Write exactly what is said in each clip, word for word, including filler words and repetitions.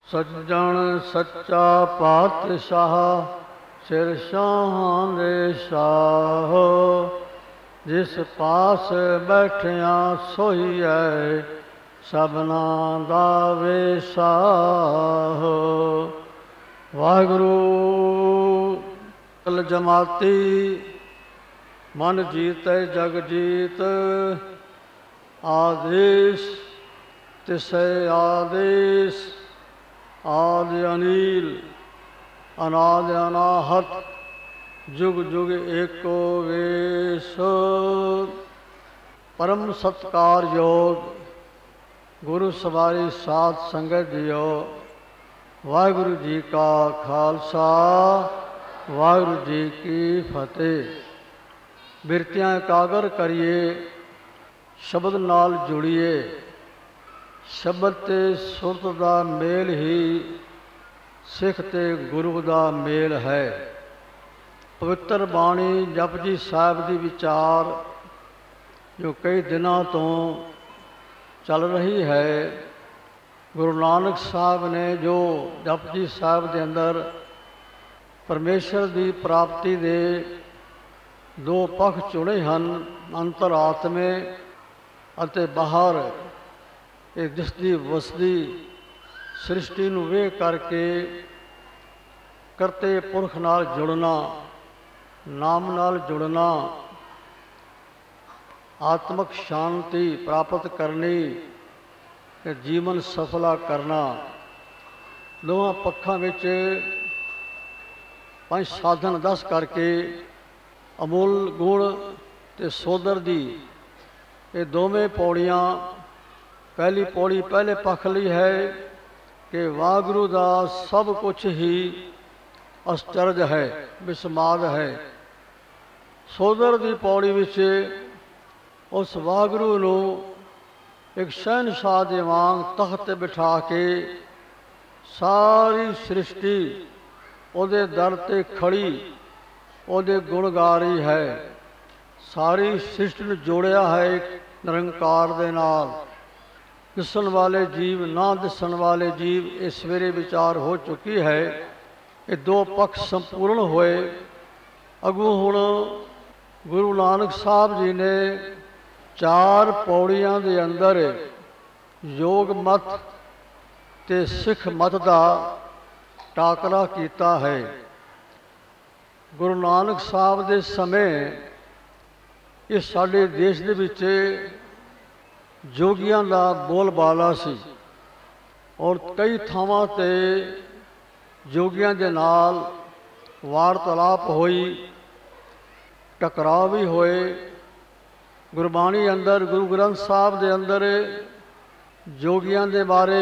ਸੱਜਣ ਸੱਚਾ ਪਾਤਸ਼ਾਹ ਸਿਰ ਸ਼ਾਹਾਂ ਦੇ ਸ਼ਾਹ, ਜਿਸ ਪਾਸ ਬੈਠਿਆ ਸੋਈਐ ਸਭਨਾਂ ਦਾ ਵੇਸਾਹ। ਵਾਹਿਗੁਰੂ ਕਲ ਜਮਾਤੀ ਮਨ ਜੀਤੈ ਜਗ ਜੀਤ, ਆਦੇਸ਼ ਤਿਸੈ ਆਦੇਸ਼, ਆਦ ਅਨੀਲ ਅਨਾਦ ਅਨਾਹਤ, ਜੁਗ ਜੁਗ ਏਕੋ ਵੇਸ। ਪਰਮ ਸਤਿਕਾਰਯੋਗ ਗੁਰੂ ਸਵਾਰੀ ਸਾਧ ਸੰਗਤ ਜੀਓ, ਵਾਹਿਗੁਰੂ ਜੀ ਕਾ ਖਾਲਸਾ ਵਾਹਿਗੁਰੂ ਜੀ ਕੀ ਫਤਿਹ। ਬਿਰਤੀਆਂ ਇਕਾਗਰ ਕਰੀਏ, ਸ਼ਬਦ ਨਾਲ ਜੁੜੀਏ। ਸ਼ਬਦ ਤੇ ਸੁਰਤ ਦਾ ਮੇਲ ਹੀ ਸਿੱਖ ਤੇ ਗੁਰੂ ਦਾ ਮੇਲ ਹੈ। ਪਵਿੱਤਰ ਬਾਣੀ ਜਪਜੀ ਸਾਹਿਬ ਦੀ ਵਿਚਾਰ ਜੋ ਕਈ ਦਿਨਾਂ ਤੋਂ ਚੱਲ ਰਹੀ ਹੈ, ਗੁਰੂ ਨਾਨਕ ਸਾਹਿਬ ਨੇ ਜੋ ਜਪਜੀ ਸਾਹਿਬ ਦੇ ਅੰਦਰ ਪਰਮੇਸ਼ਰ ਦੀ ਪ੍ਰਾਪਤੀ ਦੇ ਦੋ ਪੱਖ ਚੁਣੇ ਹਨ, ਅੰਤਰਾਤਮੇ ਅਤੇ ਬਾਹਰ ਇਹ ਦਿਸਦੀ ਵਸਦੀ ਸ੍ਰਿਸ਼ਟੀ ਨੂੰ ਵੇਖ ਕਰਕੇ ਕਰਤੇ ਪੁਰਖ ਨਾਲ ਜੁੜਨਾ, ਨਾਮ ਨਾਲ ਜੁੜਨਾ, ਆਤਮਕ ਸ਼ਾਂਤੀ ਪ੍ਰਾਪਤ ਕਰਨੀ ਤੇ ਜੀਵਨ ਸਫਲਾ ਕਰਨਾ। ਦੋਹਾਂ ਪੱਖਾਂ ਵਿੱਚ ਪੰਜ ਸਾਧਨ ਦੱਸ ਕਰਕੇ ਅਮੁੱਲ ਗੁਣ ਤੇ ਸੋਦਰ ਦੀ ਇਹ ਦੋਵੇਂ ਪੌੜੀਆਂ। ਪਹਿਲੀ ਪੌੜੀ ਪਹਿਲੇ ਪੱਖ ਲਈ ਹੈ ਕਿ ਵਾਹਿਗੁਰੂ ਦਾ ਸਭ ਕੁਛ ਹੀ ਅਸਚਰਜ ਹੈ, ਬਿਸਮਾਦ ਹੈ। ਸੋਦਰ ਦੀ ਪੌੜੀ ਵਿੱਚ ਉਸ ਵਾਹਿਗੁਰੂ ਨੂੰ ਇੱਕ ਸ਼ਹਿਨਸ਼ਾਹ ਦੇ ਵਾਂਗ ਤਖਤ ਤੇ ਬਿਠਾ ਕੇ ਸਾਰੀ ਸ੍ਰਿਸ਼ਟੀ ਉਹਦੇ ਦਰ ਤੇ ਖੜੀ ਉਹਦੇ ਗੁਣ ਗਾ ਰਹੀ ਹੈ। ਸਾਰੀ ਸ੍ਰਿਸ਼ਟੀ ਨੂੰ ਜੋੜਿਆ ਹੈ ਨਿਰੰਕਾਰ ਦੇ ਨਾਲ। ਦਿਸਣ ਵਾਲੇ ਜੀਵ, ਨਾ ਦਿਸਣ ਵਾਲੇ ਜੀਵ, ਇਹ ਸਵੇਰੇ ਵਿਚਾਰ ਹੋ ਚੁੱਕੀ ਹੈ। ਇਹ ਦੋ ਪੱਖ ਸੰਪੂਰਨ ਹੋਏ। ਅੱਗੋਂ ਹੁਣ ਗੁਰੂ ਨਾਨਕ ਸਾਹਿਬ ਜੀ ਨੇ ਚਾਰ ਪੌੜੀਆਂ ਦੇ ਅੰਦਰ ਯੋਗ ਮਤ ਤੇ ਸਿੱਖ ਮਤ ਦਾ ਟਾਕਰਾ ਕੀਤਾ ਹੈ। ਗੁਰੂ ਨਾਨਕ ਸਾਹਿਬ ਦੇ ਸਮੇਂ ਇਹ ਸਾਡੇ ਦੇਸ਼ ਦੇ ਵਿੱਚ ਜੋਗੀਆਂ ਦਾ ਬੋਲਬਾਲਾ ਸੀ ਔਰ ਕਈ ਥਾਵਾਂ 'ਤੇ ਜੋਗੀਆਂ ਦੇ ਨਾਲ ਵਾਰਤਾਲਾਪ ਹੋਈ, ਟਕਰਾਅ ਵੀ ਹੋਏ। ਗੁਰਬਾਣੀ ਅੰਦਰ, ਗੁਰੂ ਗ੍ਰੰਥ ਸਾਹਿਬ ਦੇ ਅੰਦਰ ਜੋਗੀਆਂ ਦੇ ਬਾਰੇ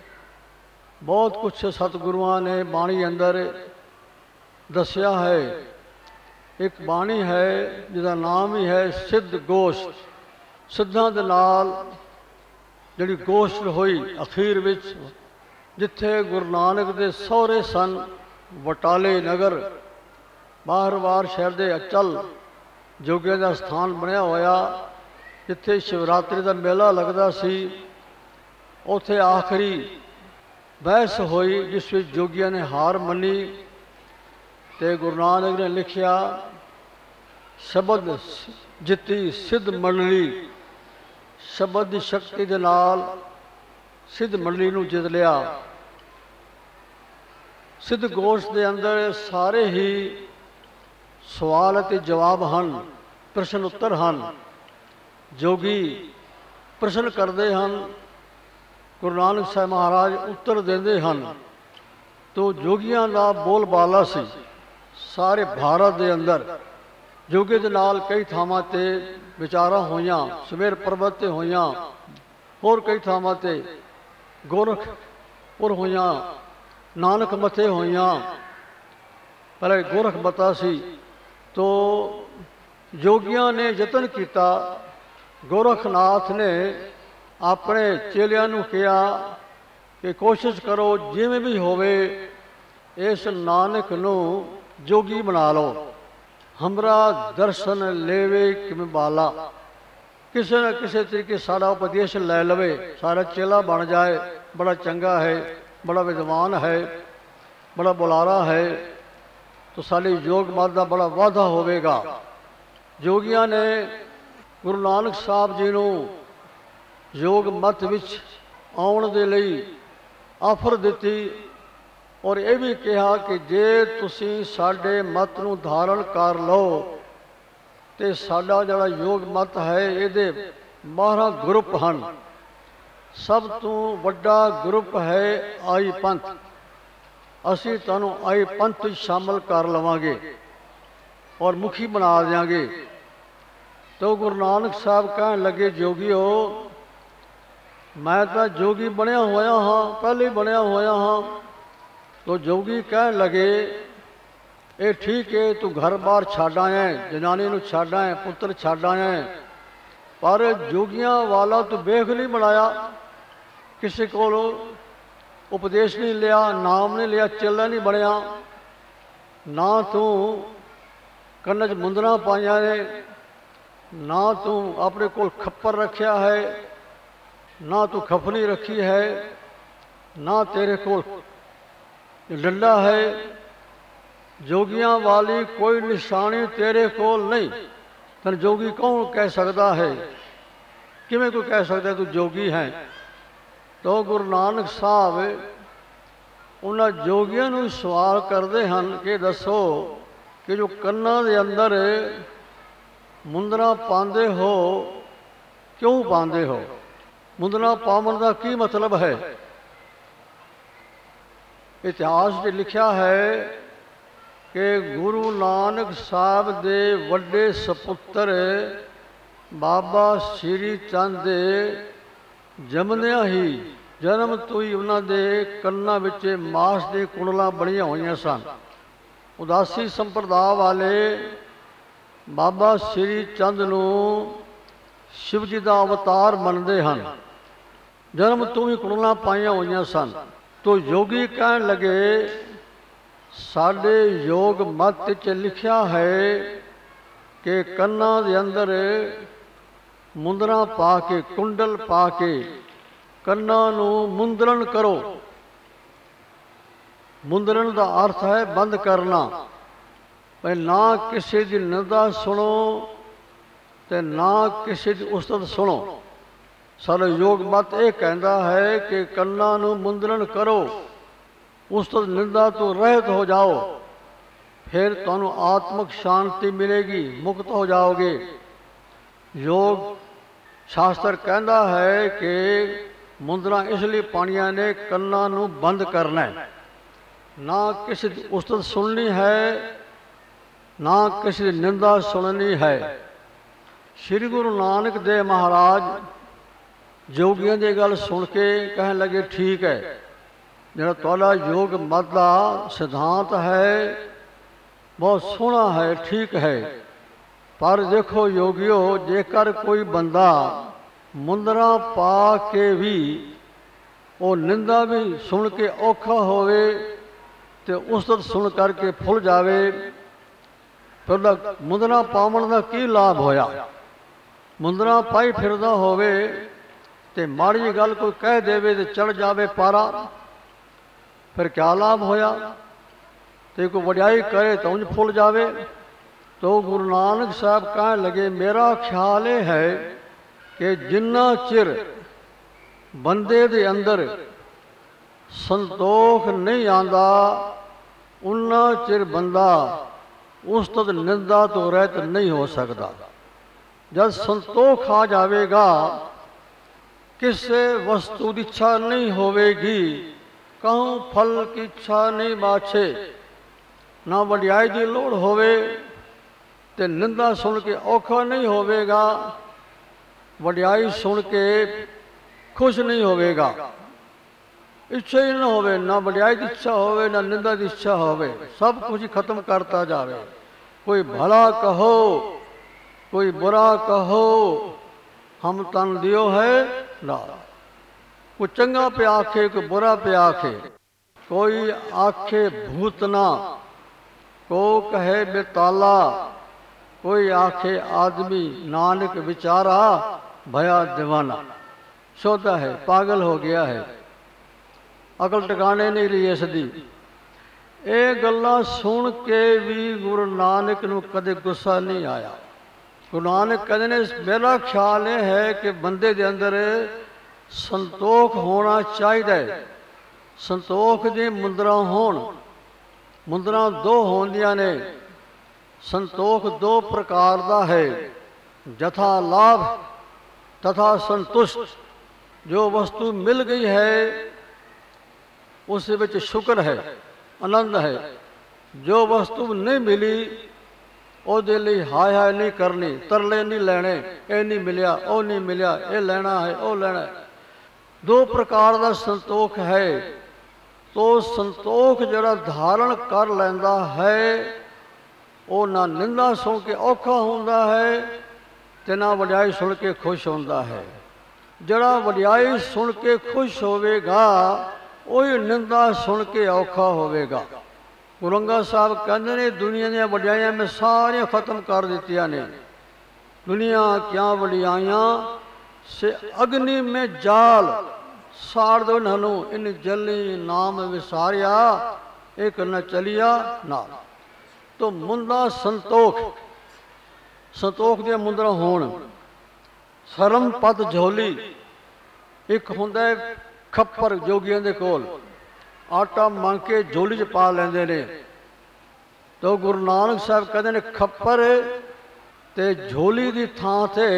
ਬਹੁਤ ਕੁਛ ਸਤਿਗੁਰੂਆਂ ਨੇ ਬਾਣੀ ਅੰਦਰ ਦੱਸਿਆ ਹੈ। ਇੱਕ ਬਾਣੀ ਹੈ ਜਿਹਦਾ ਨਾਮ ਹੀ ਹੈ ਸਿੱਧ ਗੋਸ਼ਟ। ਸਿੱਧਾਂ ਦੇ ਨਾਲ ਜਿਹੜੀ ਗੋਸ਼ਟ ਹੋਈ ਅਖੀਰ ਵਿੱਚ, ਜਿੱਥੇ ਗੁਰੂ ਨਾਨਕ ਦੇ ਸਹੁਰੇ ਸਨ ਬਟਾਲੇ ਨਗਰ, ਬਾਹਰਵਾਰ ਸ਼ਹਿਰ ਦੇ ਅਚਲ ਜੋਗੀਆਂ ਦਾ ਸਥਾਨ ਬਣਿਆ ਹੋਇਆ, ਜਿੱਥੇ ਸ਼ਿਵਰਾਤਰੀ ਦਾ ਮੇਲਾ ਲੱਗਦਾ ਸੀ। ਉੱਥੇ ਆਖਰੀ ਬਹਿਸ ਹੋਈ ਜਿਸ ਵਿੱਚ ਜੋਗੀਆਂ ਨੇ ਹਾਰ ਮੰਨੀ ਤੇ ਗੁਰੂ ਨਾਨਕ ਨੇ ਲਿਖਿਆ, ਸ਼ਬਦ ਜਿੱਤੀ ਸਿੱਧ ਮੰਡਲੀ। ਸ਼ਬਦ ਦੀ ਸ਼ਕਤੀ ਦੇ ਨਾਲ ਸਿੱਧ ਮੰਡਲੀ ਨੂੰ ਜਿੱਤ ਲਿਆ। ਸਿੱਧ ਗੋਸ਼ਟ ਦੇ ਅੰਦਰ ਸਾਰੇ ਹੀ ਸਵਾਲ ਅਤੇ ਜਵਾਬ ਹਨ, ਪ੍ਰਸ਼ਨ ਉੱਤਰ ਹਨ। ਜੋਗੀ ਪ੍ਰਸ਼ਨ ਕਰਦੇ ਹਨ, ਗੁਰੂ ਨਾਨਕ ਸਾਹਿਬ ਮਹਾਰਾਜ ਉੱਤਰ ਦਿੰਦੇ ਹਨ। ਤੋ ਜੋਗੀਆਂ ਦਾ ਬੋਲਬਾਲਾ ਸੀ ਸਾਰੇ ਭਾਰਤ ਦੇ ਅੰਦਰ। ਜੋਗੀ ਦੇ ਨਾਲ ਕਈ ਥਾਵਾਂ 'ਤੇ ਵਿਚਾਰਾਂ ਹੋਈਆਂ, ਸੁਮੇਰ ਪਰਬਤ 'ਤੇ ਹੋਈਆਂ, ਹੋਰ ਕਈ ਥਾਵਾਂ 'ਤੇ ਗੋਰਖਪੁਰ ਹੋਈਆਂ, ਨਾਨਕ ਮੱਥੇ ਹੋਈਆਂ। ਪਹਿਲੇ ਗੋਰਖ ਮੱਤਾ ਸੀ। ਤੋ ਜੋਗੀਆਂ ਨੇ ਯਤਨ ਕੀਤਾ। ਗੋਰਖਨਾਥ ਨੇ ਆਪਣੇ ਚੇਲਿਆਂ ਨੂੰ ਕਿਹਾ ਕਿ ਕੋਸ਼ਿਸ਼ ਕਰੋ ਜਿਵੇਂ ਵੀ ਹੋਵੇ ਇਸ ਨਾਨਕ ਨੂੰ ਜੋਗੀ ਬਣਾ ਲਓ। ਹਮਰਾ ਦਰਸ਼ਨ ਲੇਵੇ ਕਿਵੇਂ ਬਾਲਾ, ਕਿਸੇ ਨਾ ਕਿਸੇ ਤਰੀਕੇ ਸਾਡਾ ਉਪਦੇਸ਼ ਲੈ ਲਵੇ, ਸਾਡਾ ਚੇਲਾ ਬਣ ਜਾਏ, ਬੜਾ ਚੰਗਾ ਹੈ। बड़ा विद्वान है, बड़ा बुलारा है, तो साडी योग मत का बड़ा वाधा होवेगा। जोगियां ने गुरु नानक साहब जी नूं योग मत विच आउण दे लई आफर दिती और यह भी कहा कि जे तुसीं साडे मत नूं धारण कर लो तो साडा जिहड़ा योग मत है इहदे बारह ग्रुप हन। सब तो वड्डा ग्रुप है आई पंथ। असी तुहानूं आई पंथ शामिल कर लवांगे और मुखी बना देंगे। तो गुरु नानक साहब कहन लगे, जोगियो मैं तो जोगी बनया होया हाँ, पहले ही बनया होया हाँ। तो जोगी कहन लगे, ये ठीक है, तू घर बार छड्ड आया, जनानी नूं छड्ड आया, पुत्र छड्ड आया, पर जोगियां वाला तू बेख नहीं बनाया, किसी को उपदेश नहीं लिया, नाम नहीं लिया, चेला नहीं बनया, ना तू कन्न च मुंदरा पाइया ने, ना तू अपने कोल खप्पर रखिया है, ना तू खफनी रखी है, ना तेरे कोल डंडा है। जोगियां वाली कोई निशानी तेरे कोल नहीं। फिर जोगी कौन कह सकता है? किवें कोई कह सकता है तू जोगी है? तो गुरु नानक साहब उन्हां जोगियां नूं सवाल करते हैं कि दसो कि जो कन्नां दे अंदर मुंदरा पांदे हो, क्यों पांदे हो? मुंदरा पावन का की मतलब है? इतिहास में लिखा है कि गुरु नानक साहब दे वड्डे सपुत्र बाबा श्री चंद दे जमदिया ही जन्म तो ही उन्होंने दे कन्ना विच मास दे कुंडलां बणियां होईयां सन। उदासी संप्रदाय वाले बाबा श्री चंद नूं शिव जी का अवतार मनते हैं। जन्म तो ही कुंडलां पाईयां होईयां सन। तो योगी कहन लगे, साडे योग मत च लिखा है कि कन्ना दे अंदर मुंदरा पा के, कुंडल पा के कन्ना नूं मुंदरन करो। मुंदरन का अर्थ है बंद करना। भाई ना किसी की निंदा सुनो ते ना किसी की उस्तत सुनो। सारा योग मत यह कहता है कि कन्ना नूं मुंदरन करो, उस्तत निंदा तो रहत हो जाओ, फिर तुहानूं आत्मक शांति मिलेगी, मुक्त हो जाओगे। योग शास्त्र कहता है कि मुंदरा इसलिए पानिया ने कन्ना नूं बंद करना है। ना किसी की उस्तत सुननी है, ना किसी की निंदा सुननी है। श्री गुरु नानक देव महाराज जोगियों की गल सुन के कहन लगे, ठीक है, जिहड़ा तुहाडा योग मत का सिद्धांत है बहुत सोहना है, ठीक है, पर देखो योगियो, जेकर कोई बंदा मुंदरा पा के भी वो निंदा भी सुन के औखा होवे तो उस्तत सुन करके फुल जावे, फिर मुंदरा पावन का की लाभ होया? मुंदरा पाई फिरदा होवे ते माड़ी गल कोई कह देवे तो चढ़ जावे पारा, फिर क्या लाभ होया? तो कोई वड्याई करे तो उंज फुल जावे। तो गुरु नानक साहब कहने लगे, मेरा ख्याल ये है कि जिन्ना चिर बंदे दे अंदर संतोख नहीं आंदा उन्ना चिर बंदा उस्तत निंदा तो रहत नहीं हो सकता। जब संतोख आ जाएगा, किसी वस्तु की इच्छा नहीं होवेगी, कहूँ फल की इच्छा नहीं बाछे, ना वड्याई की लोड़ होवे ते निंदा सुन के औखा नहीं होवेगा, वड्याई सुन के खुश नहीं होवेगा। इच्छा ही ना होवे, ना वड्याई की इच्छा होवे, ना निंदा की इच्छा होवे, सब कुछ खत्म करता जावे। कोई भला कहो, कोई बुरा कहो, हम तन दियो है ना। कोई चंगा पे आखे, कोई बुरा पे आखे, कोई आखे भूतना, को कहे बेताला, कोई आखे आदमी नानक विचारा भया दीवाना। सोता है, पागल हो गया है। ਅਕਲ ਟਿਕਾਣੇ ਨਹੀਂ ਰਹੀ ਇਸ ਦੀ। ਇਹ ਗੱਲਾਂ ਸੁਣ ਕੇ ਵੀ ਗੁਰੂ ਨਾਨਕ ਨੂੰ ਕਦੇ ਗੁੱਸਾ ਨਹੀਂ ਆਇਆ। ਗੁਰੂ ਨਾਨਕ ਕਹਿੰਦੇ ਨੇ ਮੇਰਾ ਖਿਆਲ ਇਹ ਹੈ ਕਿ ਬੰਦੇ ਦੇ ਅੰਦਰ ਸੰਤੋਖ ਹੋਣਾ ਚਾਹੀਦਾ ਹੈ। ਸੰਤੋਖ ਦੀਆਂ ਮੁੰਦਰਾਂ ਹੋਣ। ਮੁੰਦਰਾਂ ਦੋ ਹੁੰਦੀਆਂ ਨੇ। ਸੰਤੋਖ ਦੋ ਪ੍ਰਕਾਰ ਦਾ ਹੈ, ਜਥਾ ਲਾਭ ਤਥਾ ਸੰਤੁਸ਼ਟ। ਜੋ ਵਸਤੂ ਮਿਲ ਗਈ ਹੈ ਉਸ ਵਿੱਚ ਸ਼ੁਕਰ ਹੈ, ਆਨੰਦ ਹੈ। ਜੋ ਵਸਤੂ ਨਹੀਂ ਮਿਲੀ ਉਹਦੇ ਲਈ ਹਾਏ ਹਾਏ ਨਹੀਂ ਕਰਨੀ, ਤਰਲੇ ਨਹੀਂ ਲੈਣੇ, ਇਹ ਨਹੀਂ ਮਿਲਿਆ, ਉਹ ਨਹੀਂ ਮਿਲਿਆ, ਇਹ ਲੈਣਾ ਹੈ, ਉਹ ਲੈਣਾ ਹੈ। ਦੋ ਪ੍ਰਕਾਰ ਦਾ ਸੰਤੋਖ ਹੈ। ਤੋ ਸੰਤੋਖ ਜਿਹੜਾ ਧਾਰਨ ਕਰ ਲੈਂਦਾ ਹੈ ਉਹ ਨਾ ਨਿੰਦਾ ਸੁਣ ਕੇ ਔਖਾ ਹੁੰਦਾ ਹੈ ਤੇ ਨਾ ਵਡਿਆਈ ਸੁਣ ਕੇ ਖੁਸ਼ ਹੁੰਦਾ ਹੈ। ਜਿਹੜਾ ਵਡਿਆਈ ਸੁਣ ਕੇ ਖੁਸ਼ ਹੋਵੇਗਾ ਉਹੀ ਨਿੰਦਾ ਸੁਣ ਕੇ ਔਖਾ ਹੋਵੇਗਾ। ਗੁਰੂ ਅੰਗਦ ਸਾਹਿਬ ਕਹਿੰਦੇ ਨੇ ਦੁਨੀਆ ਦੀਆਂ ਵਡਿਆਈਆਂ ਮੈਂ ਸਾਰੀਆਂ ਖਤਮ ਕਰ ਦਿੱਤੀਆਂ ਨੇ। ਦੁਨੀਆ ਕਿਆ ਵਡਿਆਈਆਂ ਸੇ ਅਗਨੀ ਮੈਂ ਜਾਲ ਸਾੜ ਦੋ ਇਹਨਾਂ ਨੂੰ, ਇਨ ਜਲੀ ਨਾਮ ਵਿਸਾਰਿਆ ਇੱਕ ਨ ਚਲਿਆ ਨਾਲ। ਤੋ ਮੁੰਦਾ ਸੰਤੋਖ, ਸੰਤੋਖ ਦੀਆਂ ਮੁੰਦਰਾਂ ਹੋਣ। ਸ਼ਰਮ ਪਦ ਝੋਲੀ। ਇੱਕ ਹੁੰਦਾ ਹੈ ਖੱਪਰ ਜੋਗੀਆਂ ਦੇ ਕੋਲ, ਆਟਾ ਮੰਗ ਕੇ ਝੋਲੀ 'ਚ ਪਾ ਲੈਂਦੇ ਨੇ। ਤੋ ਗੁਰੂ ਨਾਨਕ ਸਾਹਿਬ ਕਹਿੰਦੇ ਨੇ ਖੱਪਰ ਤੇ ਝੋਲੀ ਦੀ ਥਾਂ ਤੇ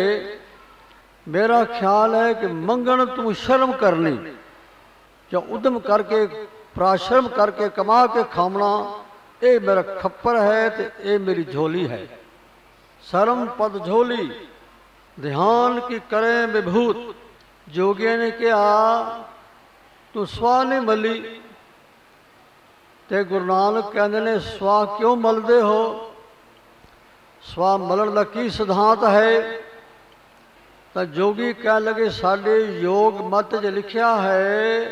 ਮੇਰਾ ਖਿਆਲ ਹੈ ਕਿ ਮੰਗਣ ਤੂੰ ਸ਼ਰਮ ਕਰਨੀ, ਜਾਂ ਉਦਮ ਕਰਕੇ ਪ੍ਰਾਸ਼ਰਮ ਕਰਕੇ ਕਮਾ ਕੇ ਖਾਵਣਾ, ਇਹ ਮੇਰਾ ਖੱਪਰ ਹੈ ਤੇ ਇਹ ਮੇਰੀ ਝੋਲੀ ਹੈ। ਸ਼ਰਮ ਪਦ ਝੋਲੀ ਧਿਆਨ ਕੀ ਕਰੇ ਵਿਭੂਤ। ਜੋਗੀਆਂ ਨੇ ਕਿਹਾ ਤੂੰ ਸਵਾਹ ਨਹੀਂ ਮੱਲੀ, ਤੇ ਗੁਰੂ ਨਾਨਕ ਕਹਿੰਦੇ ਨੇ ਸਵਾਹ ਕਿਉਂ ਮਲਦੇ ਹੋ? ਸਵਾਹ ਮਲਣ ਦਾ ਕੀ ਸਿਧਾਂਤ ਹੈ? ਤਾਂ ਜੋਗੀ ਕਹਿਣ ਲੱਗੇ ਸਾਡੇ ਯੋਗ ਮਤ 'ਚ ਲਿਖਿਆ ਹੈ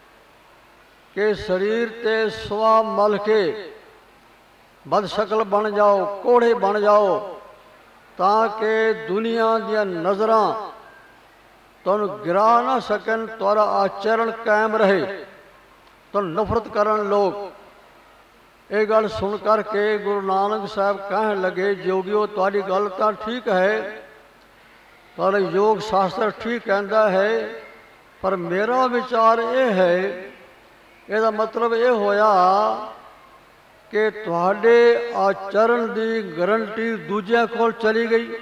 ਕਿ ਸਰੀਰ ਤੇ ਸਵਾਹ ਮਲ ਕੇ ਬਦ ਸ਼ਕਲ ਬਣ ਜਾਓ, ਕੋੜੇ ਬਣ ਜਾਓ, ਤਾਂ ਕਿ ਦੁਨੀਆ ਦੀਆਂ ਨਜ਼ਰਾਂ ਤੁਹਾਨੂੰ ਗਿਰਾ ਨਾ ਸਕਣ, ਤੁਹਾਡਾ ਆਚਰਣ ਕਾਇਮ ਰਹੇ, ਤੁਹਾਨੂੰ ਨਫ਼ਰਤ ਕਰਨ ਲੋਕ। ਇਹ ਗੱਲ ਸੁਣ ਕਰਕੇ ਗੁਰੂ ਨਾਨਕ ਸਾਹਿਬ ਕਹਿਣ ਲੱਗੇ ਜੋਗੀਓ ਤੁਹਾਡੀ ਗੱਲ ਤਾਂ ਠੀਕ ਹੈ, ਤੁਹਾਡਾ ਯੋਗ ਸ਼ਾਸਤਰ ਠੀਕ ਕਹਿੰਦਾ ਹੈ, ਪਰ ਮੇਰਾ ਵਿਚਾਰ ਇਹ ਹੈ, ਇਹਦਾ ਮਤਲਬ ਇਹ ਹੋਇਆ ਕਿ ਤੁਹਾਡੇ ਆਚਰਣ ਦੀ ਗਰੰਟੀ ਦੂਜਿਆਂ ਕੋਲ ਚਲੀ ਗਈ।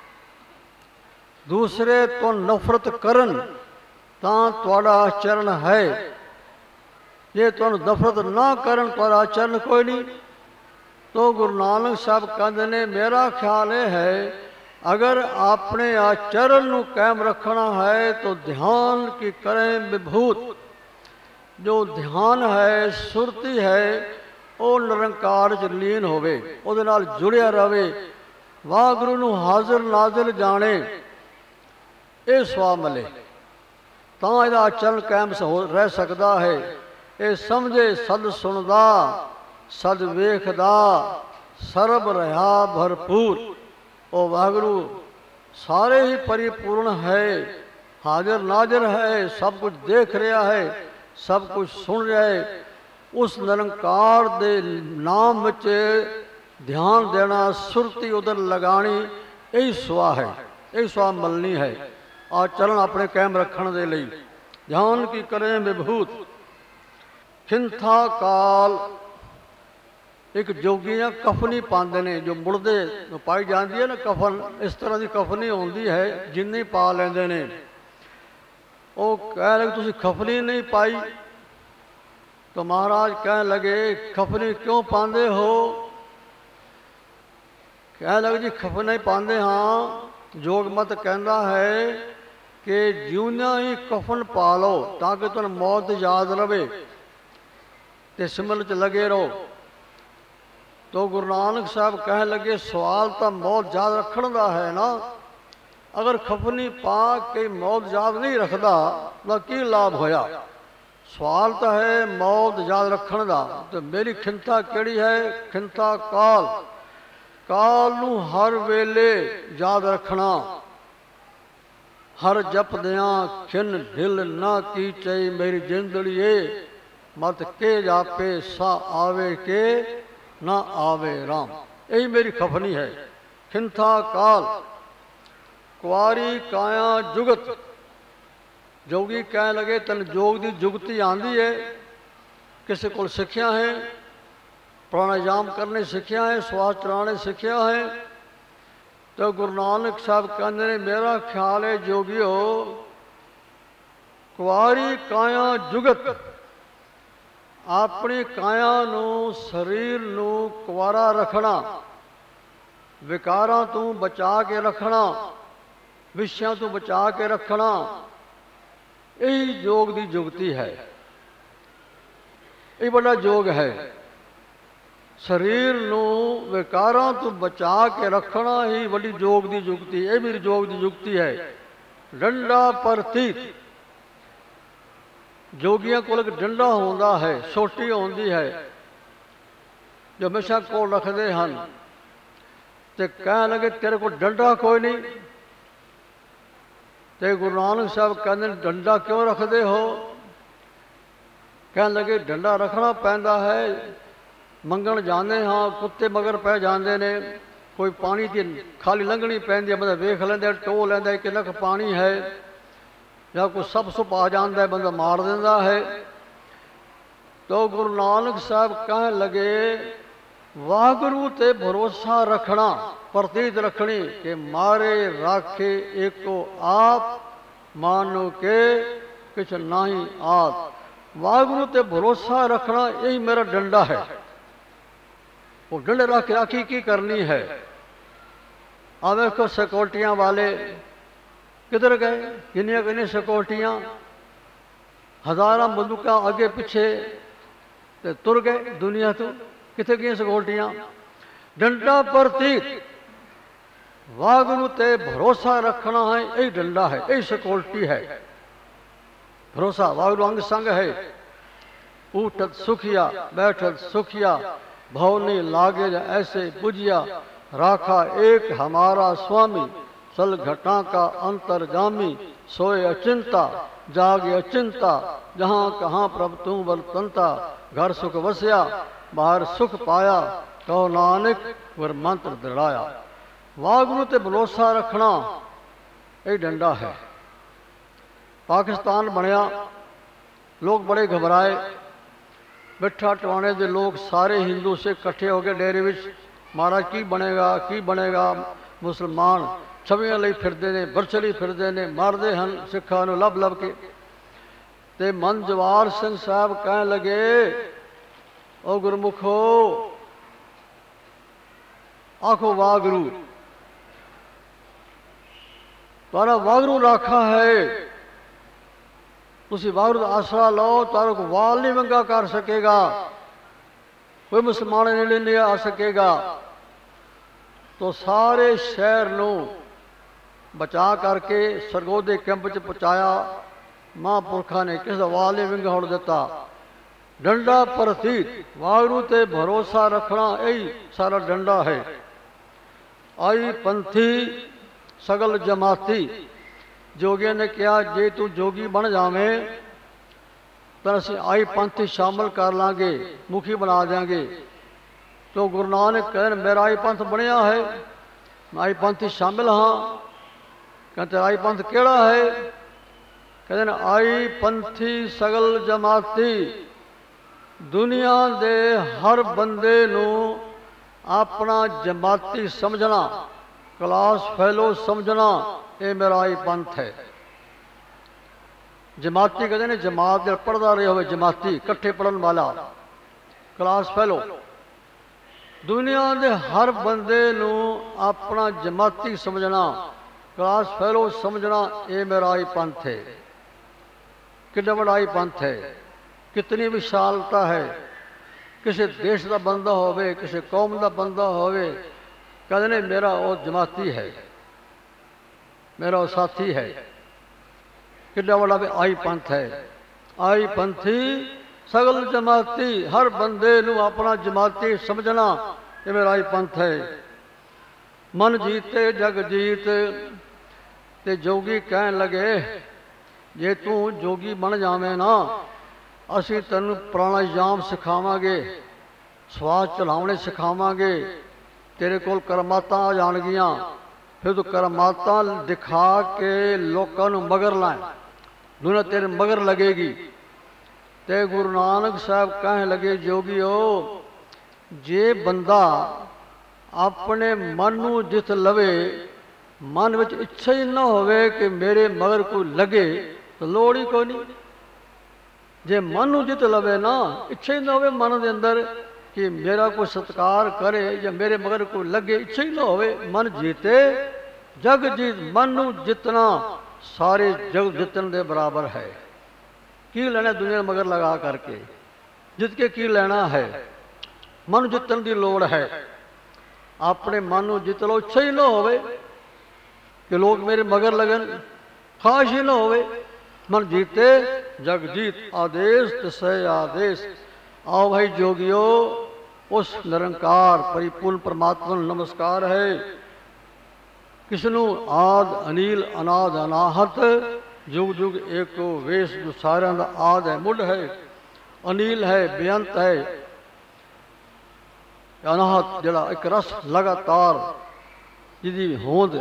ਦੂਸਰੇ ਤੋਂ ਨਫ਼ਰਤ ਕਰਨ ਤਾਂ ਤੁਹਾਡਾ ਆਚਰਣ ਹੈ, ਜੇ ਤੁਹਾਨੂੰ ਨਫ਼ਰਤ ਨਾ ਕਰਨ ਤੁਹਾਡਾ ਆਚਰਣ ਕੋਈ ਨਹੀਂ। ਤੋ ਗੁਰੂ ਨਾਨਕ ਸਾਹਿਬ ਕਹਿੰਦੇ ਨੇ ਮੇਰਾ ਖਿਆਲ ਇਹ ਹੈ ਅਗਰ ਆਪਣੇ ਆਚਰਣ ਨੂੰ ਕਾਇਮ ਰੱਖਣਾ ਹੈ ਤਾਂ ਧਿਆਨ ਕੀ ਕਰੇ ਵਿਭੂਤ। ਜੋ ਧਿਆਨ ਹੈ, ਸੁਰਤੀ ਹੈ, ਉਹ ਨਿਰੰਕਾਰ 'ਚ ਲੀਨ ਹੋਵੇ, ਉਹਦੇ ਨਾਲ ਜੁੜਿਆ ਰਹੇ, ਵਾਹਿਗੁਰੂ ਨੂੰ ਹਾਜ਼ਰ ਨਾਜ਼ਰ ਜਾਣੇ, ਇਹ ਸਵਾਹ ਮਲੇ ਤਾਂ ਇਹਦਾ ਆਚਰਣ ਕਾਇਮ ਰਹਿ ਸਕਦਾ ਹੈ। ਇਹ ਸਮਝੇ ਸਦ ਸੁਣਦਾ ਸਦ ਵੇਖਦਾ ਸਰਬ ਰਹਾ ਭਰਪੂਰ। ਉਹ ਵਾਹਿਗੁਰੂ ਸਾਰੇ ਹੀ ਪਰਿਪੂਰਨ ਹੈ, ਹਾਜ਼ਰ ਨਾਜ਼ਰ ਹੈ, ਸਭ ਕੁਝ ਦੇਖ ਰਿਹਾ ਹੈ, ਸਭ ਕੁਝ ਸੁਣ ਰਿਹਾ ਹੈ। ਉਸ ਨਿਰੰਕਾਰ ਦੇ ਨਾਮ ਵਿੱਚ ਧਿਆਨ ਦੇਣਾ, ਸੁਰਤੀ ਉਧਰ ਲਗਾਣੀ, ਇਹੀ ਸਵਾਹ ਹੈ, ਇਹੀ ਸਵਾਹ ਮਲਣੀ ਹੈ ਆਚਰਣ ਆਪਣੇ ਕਾਇਮ ਰੱਖਣ ਦੇ ਲਈ। ਧਿਆਨ ਕੀ ਕਰੇ ਵਿਭੂਤ। ਖਿੰਥਾ ਕਾਲ। ਇੱਕ ਜੋਗੀ ਆ ਕਫਨੀ ਪਾਉਂਦੇ ਨੇ, ਜੋ ਮੁੜਦੇ ਪਾਈ ਜਾਂਦੀ ਹੈ ਨਾ ਕਫਨ, ਇਸ ਤਰ੍ਹਾਂ ਦੀ ਕਫਨੀ ਹੁੰਦੀ ਹੈ, ਜਿੰਨੀ ਪਾ ਲੈਂਦੇ ਨੇ। ਉਹ ਕਹਿ ਲਗੇ ਤੁਸੀਂ ਖਫਨੀ ਨਹੀਂ ਪਾਈ, ਤਾਂ ਮਹਾਰਾਜ ਕਹਿਣ ਲੱਗੇ ਖਫਨੀ ਕਿਉਂ ਪਾਉਂਦੇ ਹੋ? ਕਹਿ ਲੱਗੇ ਜੀ ਖਫਨੀ ਪਾਉਂਦੇ ਹਾਂ, ਜੋਗ ਮਤ ਕਹਿੰਦਾ ਹੈ ਕਿ ਜਿਉਂਦਿਆਂ ਹੀ ਕਫਨ ਪਾ ਲਓ ਤਾਂ ਕਿ ਤੁਹਾਨੂੰ ਮੌਤ ਯਾਦ ਰਵੇ ਤੇ ਸਿਮਰਨ 'ਚ ਲੱਗੇ ਰਹੋ। ਤੋ ਗੁਰੂ ਨਾਨਕ ਸਾਹਿਬ ਕਹਿਣ ਲੱਗੇ ਸਵਾਲ ਤਾਂ ਮੌਤ ਯਾਦ ਰੱਖਣ ਦਾ ਹੈ ਨਾ, ਅਗਰ ਖਫਨੀ ਪਾ ਕੇ ਮੌਤ ਯਾਦ ਨਹੀਂ ਰੱਖਦਾ ਤਾਂ ਕੀ ਲਾਭ ਹੋਇਆ? ਸਵਾਲ ਤਾਂ ਹੈ ਮੌਤ ਯਾਦ ਰੱਖਣ ਦਾ। ਤੇ ਮੇਰੀ ਖਿੰਥਾ ਕਿਹੜੀ ਹੈ? ਖਿੰਥਾ ਕਾਲ। ਕਾਲ ਨੂੰ ਹਰ ਵੇਲੇ ਯਾਦ ਰੱਖਣਾ। ਹਰ ਜਪਦਿਆਂ ਖਿਨ ਢਿਲ ਨਾ ਕੀਚਈ ਮੇਰੀ ਜਿੰਦੜੀਏ, मत के जापे सा आवे के ना आवे राम। यही मेरी खफनी है। खिंथा काल कुआरी काया जुगत। जोगी कह लगे तन जोग दी जुगती आंदी है, किसी को सिक्ख्या है, प्राणायाम करने सिक्ख्या है, श्वास चलाने सिक्ख्या है। तो गुरु नानक साहब कहते ने मेरा ख्याल है जोगियो कुआरी काया जुगत अपनी काया नू शरीर नू कुआरा रखना, विकारां तू बचा के रखना, विषयां तू बचा के रखना, यही योग दी जुगती है। ये बड़ा योग है। शरीर नू विकारां तू बचा के रखना ही बड़ी योग दी जुगती। ये मेरी योग दी जुगती है। डंडा प्रतीत जोगियां को एक डंडा होंदा है, सोटी होंदी है जो हमेशा कोल रखते हैं। तो कह लगे तेरे को डंडा कोई नहीं। तो गुरु नानक साहब कहते डंडा क्यों रखते हो? कह लगे डंडा रखना पैंदा है। मंगण जाते हाँ कुत्ते मगर पै जाते ने, कोई पानी की खाली लंघनी पैंदी है, मतलब वेख लेंदे टो लेंदे किन्ना क पानी है, या कोई सब सुप आ जाता है बंदा मार देता है। तो गुरु नानक साहब कह लगे वागुरु ते भरोसा रखना, प्रतीत रखनी कि मारे राखे एको आप मानो के कुछ नहीं आप। वागुरु ते भरोसा रखना यही मेरा डंडा है। वो डंडे रख राखी की करनी है। अब देखो सिक्योरिटियां वाले किधर गए? किन्नियां किन्नियां सिक्योरिटियां, हजारां बंदूक अगे पिछे ते तुर गए दुनिया तो। कितने गई सिक्योरिटियां? डंडा प्रतीत वागुरु ते भरोसा रखना है, यही डंडा है, यही सिक्योरिटी है। भरोसा वागुरु अंग संग है। उठत सुखिया बैठत सुखिया भवनी लागे ऐसे बुझिया राखा एक हमारा स्वामी सल घटा का अंतर जामी सोए अचिंता जागे अचिंता जहाँ कहाँ प्रभु तू वर्तनता घर सुख वसया बाहर सुख पाया कहो नानक वर मंत्र दृढ़ाया। वागुरु ते भरोसा रखना ये डंडा है। पाकिस्तान बनया, लोग बड़े घबराए। बिठा टवाने के लोग सारे हिंदू से इकट्ठे हो गए डेरे विच, महाराज की बनेगा की बनेगा। मुसलमान छवियां ਲਈ ਫਿਰਦੇ ਨੇ, ਬਰਛੜੀ ਫਿਰਦੇ ਨੇ, ਮਾਰਦੇ ਹਨ ਸਿੱਖਾਂ ਨੂੰ ਲੱਭ ਲੱਭ ਕੇ। ਤੇ ਮਨ ਜਵਾਰ ਸਿੰਘ ਸਾਹਿਬ ਕਹਿਣ ਲੱਗੇ ਉਹ ਗੁਰਮੁਖੋ आखो वागुरु तारा वागुरु राखा है, तुसी वागुरु का आसरा लो, तारो को वाल नहीं मंगा कर सकेगा, कोई मुसलमान नेड़े नहीं आ सकेगा। तो सारे शहर नू बचा करके सरगोदे कैंप च पहुँचाया। महापुरखा ने किस वाल नहीं विंगा होड़ दिता। डंडा प्रतीत वागुरु ते भरोसा रखना यही सारा डंडा है। आई पंथी सगल जमाती, जोगिया ने कहा जे तू जोगी बन जावे तो असीं आई पंथी शामिल कर लांगे, मुखी बना देंगे। तो गुरु नानक कहन मेरा आई पंथ बनया है, मैं आई पंथी शामिल हाँ। कहते आई पंथ केड़ा है? कहते आई पंथी सगल जमाती, दुनिया दे हर बंदे नू अपना जमाती समझना, क्लास फैलो समझना, ये मेरा ही पंथ है। जमाती कहते ने जमात जब पढ़ता रहे हो, जमाती इकट्ठे पढ़न वाला, क्लास फैलो। दुनिया दे हर बंदे नू अपना जमाती समझना, क्लास फैलो समझना, ये मेरा ही पंथ है। कितना बड़ा ही पंथ है, कितनी विशालता है। किसी देश का बंदा होवे, किसी कौम का बंदा होवे, कहते ने मेरा वो जमाती है, मेरा वो साथी है। कितना बड़ा भी आई पंथ है। आई पंथी सगल जमाती, हर बंदे नू अपना जमाती समझना, ये मेरा आई पंथ है। मन जीते जग जीत, ते जोगी कहन लगे जे तू जोगी बन जावे ना ਅਸੀਂ ਤੈਨੂੰ ਪ੍ਰਾਣਾਯਾਮ ਸਿਖਾਵਾਂਗੇ, ਸਵਾਸ ਚਲਾਉਣੇ ਸਿਖਾਵਾਂਗੇ, ਤੇਰੇ ਕੋਲ ਕਰਮਾਤਾਂ ਆ ਜਾਣਗੀਆਂ, ਫਿਰ ਤੂੰ ਕਰਮਾਤਾਂ ਦਿਖਾ ਕੇ ਲੋਕਾਂ ਨੂੰ ਮਗਰ ਲਾਏ, ਦੁਨੀਆ ਤੇਰੇ ਮਗਰ ਲੱਗੇਗੀ। ਤੇ ਗੁਰੂ ਨਾਨਕ ਸਾਹਿਬ ਕਹਿਣ ਲੱਗੇ, ਜੋਗੀਓ ਜੇ ਬੰਦਾ ਆਪਣੇ ਮਨ ਨੂੰ ਜਿੱਤ ਲਵੇ, ਮਨ ਵਿੱਚ ਇੱਛਾ ਹੀ ਨਾ ਹੋਵੇ ਕਿ ਮੇਰੇ ਮਗਰ ਕੋਈ ਲੱਗੇ, ਤਾਂ ਲੋੜ ਹੀ ਕੋਈ ਨਹੀਂ। ਜੇ ਮਨ ਨੂੰ ਜਿੱਤ ਲਵੇ ਨਾ, ਇੱਛਾ ਹੀ ਨਾ ਹੋਵੇ ਮਨ ਦੇ ਅੰਦਰ ਕਿ ਮੇਰਾ ਕੋਈ ਸਤਿਕਾਰ ਕਰੇ ਜਾਂ ਮੇਰੇ ਮਗਰ ਕੋਈ ਲੱਗੇ, ਇੱਛਾ ਹੀ ਨਾ ਹੋਵੇ, ਮਨ ਜੀਤੇ ਜਗ ਜੀਤ। ਮਨ ਨੂੰ ਜਿੱਤਣਾ ਸਾਰੇ ਜਗ ਜਿੱਤਣ ਦੇ ਬਰਾਬਰ ਹੈ। ਕੀ ਲੈਣਾ ਦੁਨੀਆ ਮਗਰ ਲਗਾ ਕਰਕੇ, ਜਿੱਤ ਕੇ ਕੀ ਲੈਣਾ ਹੈ? ਮਨ ਨੂੰ ਜਿੱਤਣ ਦੀ ਲੋੜ ਹੈ। ਆਪਣੇ ਮਨ ਨੂੰ ਜਿੱਤ ਲਓ, ਇੱਛਾ ਹੀ ਨਾ ਹੋਵੇ ਕਿ ਲੋਕ ਮੇਰੇ ਮਗਰ ਲੱਗਣ, ਖਾਸ਼ ਹੀ ਨਾ ਹੋਵੇ। ਮਨ ਜੀਤੇ ਜਗ ਜੀਤ, ਆਦੇਸ਼ ਤਿਸੈ ਆਦੇਸ਼। आओ भाई जोगियो, उस निरंकार परिपूर्ण परमात्मा ਨੂੰ नमस्कार है। किसनू आद अनिल अनाद अनाहत, जुग जुग एको वेश, जो सारिਆਂ ਦਾ आद है, मुढ़ है, अनिल है, बेअंत है, अनाहत ਜਿਹੜਾ ਇੱਕ ਰਸ ਲਗਾਤਾਰ ਜਿਹਦੀ ਹੋਂਦ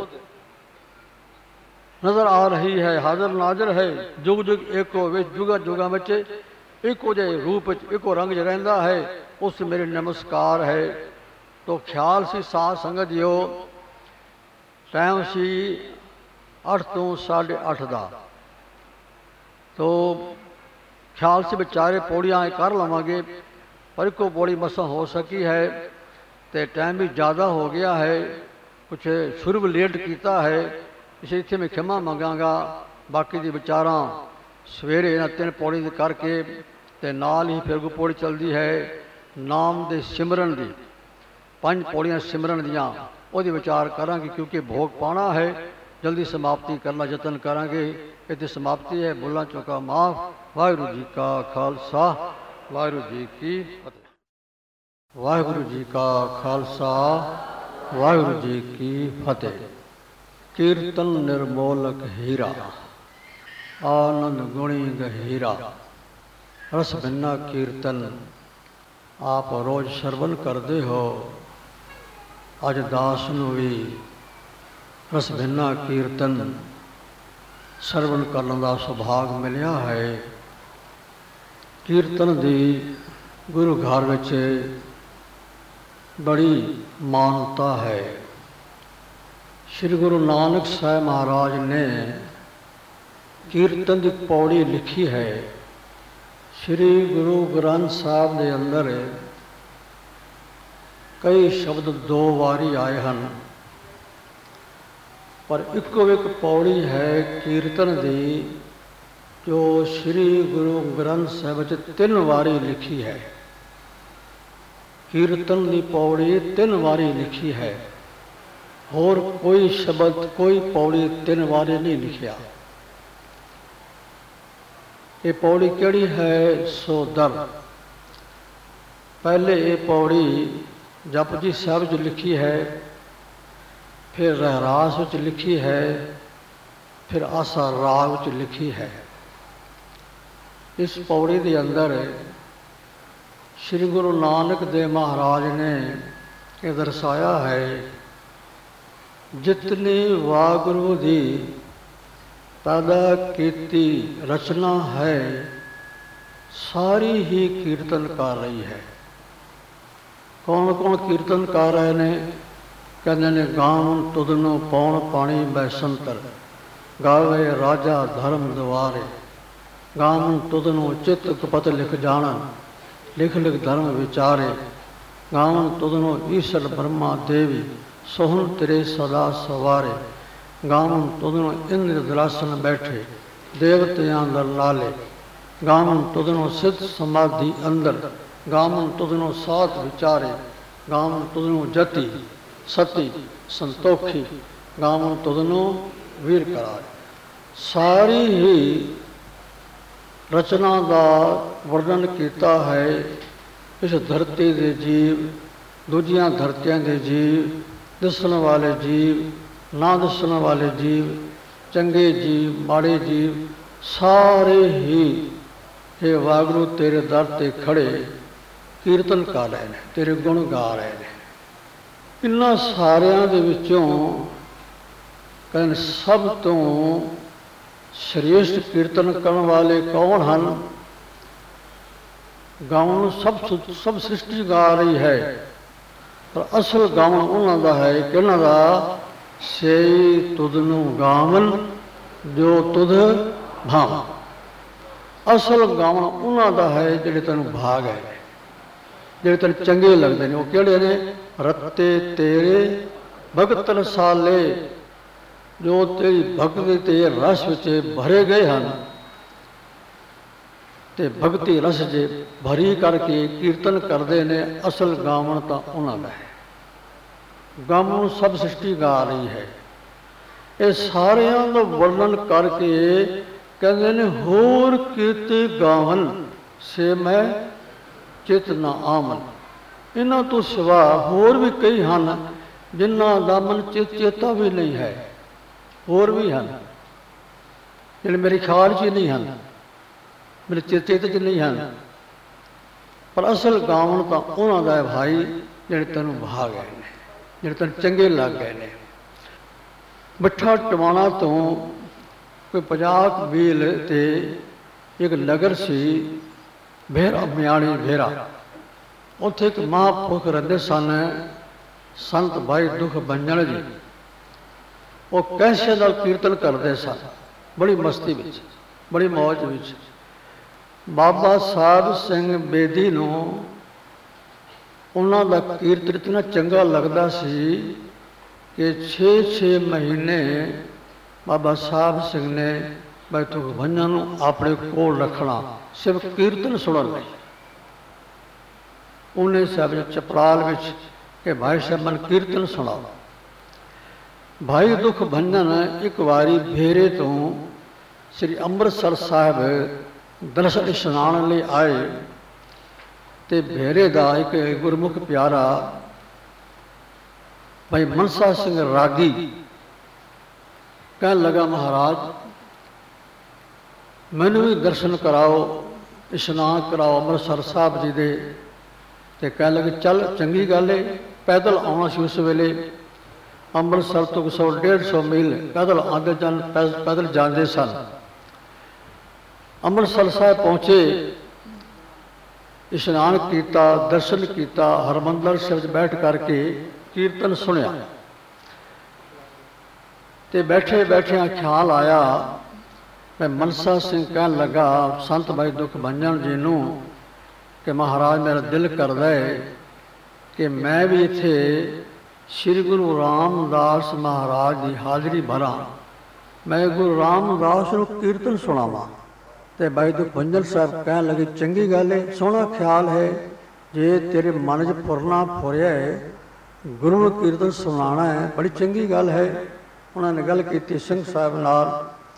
नजर आ रही है, हाजिर नाजिर है, जुग जुग एको वेश, जुगा जुगा ਵਿੱਚ ਇੱਕੋ ਜਿਹੇ ਰੂਪ ਵਿੱਚ ਇੱਕੋ ਰੰਗ 'ਚ ਰਹਿੰਦਾ ਹੈ, ਉਸ ਮੇਰੇ ਨਮਸਕਾਰ ਹੈ। ਤੋ ਖਿਆਲ ਸੀ ਸਾਧ ਸੰਗਤ ਜੀਓ, ਟਾਈਮ ਸੀ ਅੱਠ ਤੋਂ ਸਾਢੇ ਅੱਠ ਦਾ। ਤੋ ਖਿਆਲ ਸੀ ਵਿਚਾਰੇ ਪੌੜੀਆਂ ਕਰ ਲਵਾਂਗੇ, ਪਰ ਇੱਕੋ ਪੌੜੀ ਮਸਾਂ ਹੋ ਸਕੀ ਹੈ, ਤੇ ਟਾਈਮ ਵੀ ਜ਼ਿਆਦਾ ਹੋ ਗਿਆ ਹੈ, ਕੁਛ ਸ਼ੁਰੂ ਵੀ ਲੇਟ ਕੀਤਾ ਹੈ, ਇਸ ਇੱਥੇ ਮੈਂ ਖਿਮਾ ਮੰਗਾਂਗਾ। ਬਾਕੀ ਦੀ ਵਿਚਾਰਾਂ ਸਵੇਰੇ ਇਹਨਾਂ ਤਿੰਨ ਪੌੜੀ ਦੇ ਕਰਕੇ, ਤੇ ਨਾਲ ਹੀ ਫਿਰ ਅੱਗੋਂ ਪੌੜੀ ਚੱਲਦੀ ਹੈ ਨਾਮ ਦੇ ਸਿਮਰਨ ਦੀ, ਪੰਜ ਪੌੜੀਆਂ ਸਿਮਰਨ ਦੀਆਂ, ਉਹਦੇ ਵਿਚਾਰ ਕਰਾਂਗੇ, ਕਿਉਂਕਿ ਭੋਗ ਪਾਉਣਾ ਹੈ, ਜਲਦੀ ਸਮਾਪਤੀ ਕਰਨ ਦਾ ਯਤਨ ਕਰਾਂਗੇ। ਇੱਥੇ ਸਮਾਪਤੀ ਹੈ, ਬੋਲਾਂ ਚੁੱਕਾ ਮਾਫ। ਵਾਹਿਗੁਰੂ ਜੀ ਕਾ ਖਾਲਸਾ, ਵਾਹਿਗੁਰੂ ਜੀ ਕੀ ਫਤਿਹ। ਵਾਹਿਗੁਰੂ ਜੀ ਕਾ ਖਾਲਸਾ, ਵਾਹਿਗੁਰੂ ਜੀ ਕੀ ਫਤਿਹ। ਕੀਰਤਨ ਨਿਰਮੋਲਕ ਹੀਰਾ, ਆਨੰਦ ਗੁਣੀ ਗਹੀਰਾ, ਰਸ ਬਿਨਾ ਕੀਰਤਨ। ਆਪ ਰੋਜ਼ ਸਰਵਨ ਕਰਦੇ ਹੋ, ਅੱਜ ਦਾਸ ਨੂੰ ਵੀ ਰਸ ਬਿਨਾ ਕੀਰਤਨ ਸਰਵਨ ਕਰਨ ਦਾ ਸੁਭਾਗ ਮਿਲਿਆ ਹੈ। ਕੀਰਤਨ ਦੀ ਗੁਰੂ ਘਰ ਵਿੱਚ ਬੜੀ ਮਾਨਤਾ ਹੈ। ਸ਼੍ਰੀ ਗੁਰੂ ਨਾਨਕ ਸਾਹਿਬ ਮਹਾਰਾਜ ਨੇ ਕੀਰਤਨ ਦੀ ਪੌੜੀ ਲਿਖੀ ਹੈ। श्री गुरु ग्रंथ साहब के अंदर कई शब्द दो वारी आए हैं, पर इको एक पौड़ी है कीर्तन की, जो श्री गुरु ग्रंथ साहब तीन वारी लिखी है। कीर्तन की पौड़ी तीन वारी लिखी है, और कोई शब्द कोई पौड़ी तीन वारी नहीं लिखिया। ये पौड़ी केड़ी है? सो दर। पहले ये पौड़ी जपजी साहब च लिखी है, फिर रहरास विच लिखी है, फिर आसा राग विच लिखी है। इस पौड़ी के अंदर श्री गुरु नानक देव महाराज ने ये दर्शाया है, जितनी वागुरु दी पैदा कीती रचना है, सारी ही कीर्तन कर रही है। कौन कौन कीर्तन कर रहे ने? कहते ने गावन तुदनो पौन पानी बैसंतर, गावे राजा धर्म द्वारे, गावन तुदनो चित्त कपत लिख जानन, लिख लिख धर्म विचारे, गावन तुदनो ईश्वर ब्रह्मा देवी, सोहन तेरे सदा सवारे, गावन तुदनो इंद्र दरासन बैठे, देवतियां दर लाले, गावन तुदनो सिद्ध समाधि अंदर, गावन तुदनो सात विचारे, गावन तुदनो जति सती संतोखी, गावन तुदनो वीर कराए। सारी ही रचना का वर्णन किया है। इस धरती के जीव, दूजिया धरतियां के जीव, दिसन वाले जीव, ना दिसन वाले जीव, चंगे जीव, माड़े जीव, सारे ही हे वागरू तेरे दर ते खड़े कीर्तन कर रहे हैं, तेरे गुण गा रहे हैं। इन्हां सारियां दे विचों कहने सब तो श्रेष्ठ कीर्तन करने वाले कौन हैं? गाउन सब सब सृष्टि गा रही है, पर असल गाउन उन्हां दा है कि उन्हां दा से तुध नूं गावन जो तुध भाव। असल गाउन उन्हां दा है जिहड़े तैनूं भाग है, जिहड़े तैनूं चंगे लगदे ने। वो किहड़े ने? रत्ते तेरे भगत रसाले, जो तेरी भगती ते रस विच भरे गए हैं, ते भगती रस जे भरी करके कीर्तन करते ने। असल गावन तो उन्हां दा है। गावन सब सृष्टि गा रही है। ये सारियां दा वर्णन करके कहते ने होर कीर्ति गावन से मैं चित न आमन। इन्हां तो सिवा होर भी कई हैं जिन्हां दा मन चित चेता भी नहीं है। होर भी हैं जिहड़े मेरे ख्याल च नहीं हैं, मेरे चेते च नहीं हैं, पर असल गावन तो उन्हां दा है भाई जिहड़े तैनूं भाग गए ने, जिहड़े तैनूं चंगे लग गए ने। मिठा टवाणा तो कोई पचास मील ते एक नगर सी भेरा, मियाणी भेरा। उत्थे एक महापुरख रहंदे सन संत भाई दुख भंजन जी। वो कैसे नाल कीर्तन करते सन, बड़ी मस्ती विच, बड़ी मौज विच। बाबा साहब सिंह बेदी नूं उन्हां दा कीर्तन इतना चंगा लगदा सी कि छे छे महीने बाबा साहब सिंह ने भाई दुख भंजन नूं अपने कोल रखना, सिर्फ कीर्तन सुनन लई। उन्हें साहब चपड़ाल विच कि भाई साहब मन कीर्तन सुनाओ। भाई दुख भंजन एक बारी भेरे तो श्री अमृतसर साहब दरअसल इशनान ले आए, तो भेरे का एक गुरमुख प्यारा भाई मनसा सिंह रागी कह लगा महाराज मैनू भी दर्शन कराओ, इशनान कराओ अमृतसर साहब जी दे। तो कह लगे चल चंगी गल है। पैदल आना सी उस वेले, अमृतसर तो सौ डेढ़ सौ मील पैदल आते जान पैदल जाते सन। अमृतसर साहब पहुँचे, इशनान किया, दर्शन किया, हरमंदर साहिब बैठ करके कीर्तन सुनिया। तो बैठे बैठे ख्याल आया मैं मनसा सिंह कह लगा संत भाई दुख भंजन जी नूं कि महाराज मेरा दिल करदा है कि मैं भी इत्थे श्री गुरु रामदास महाराज की हाज़री भरा, मैं गुरु रामदास नूं कीर्तन सुनावां। तो भाई दुख भंजन साहब कह लगे चंगी गल है, सोहना ख्याल है, जे तेरे मन च फुरना फुरिया है, गुरु नूं कीर्तन सुनाना है, बड़ी चंगी गल है। उन्होंने गल की सिंह साहब नाल।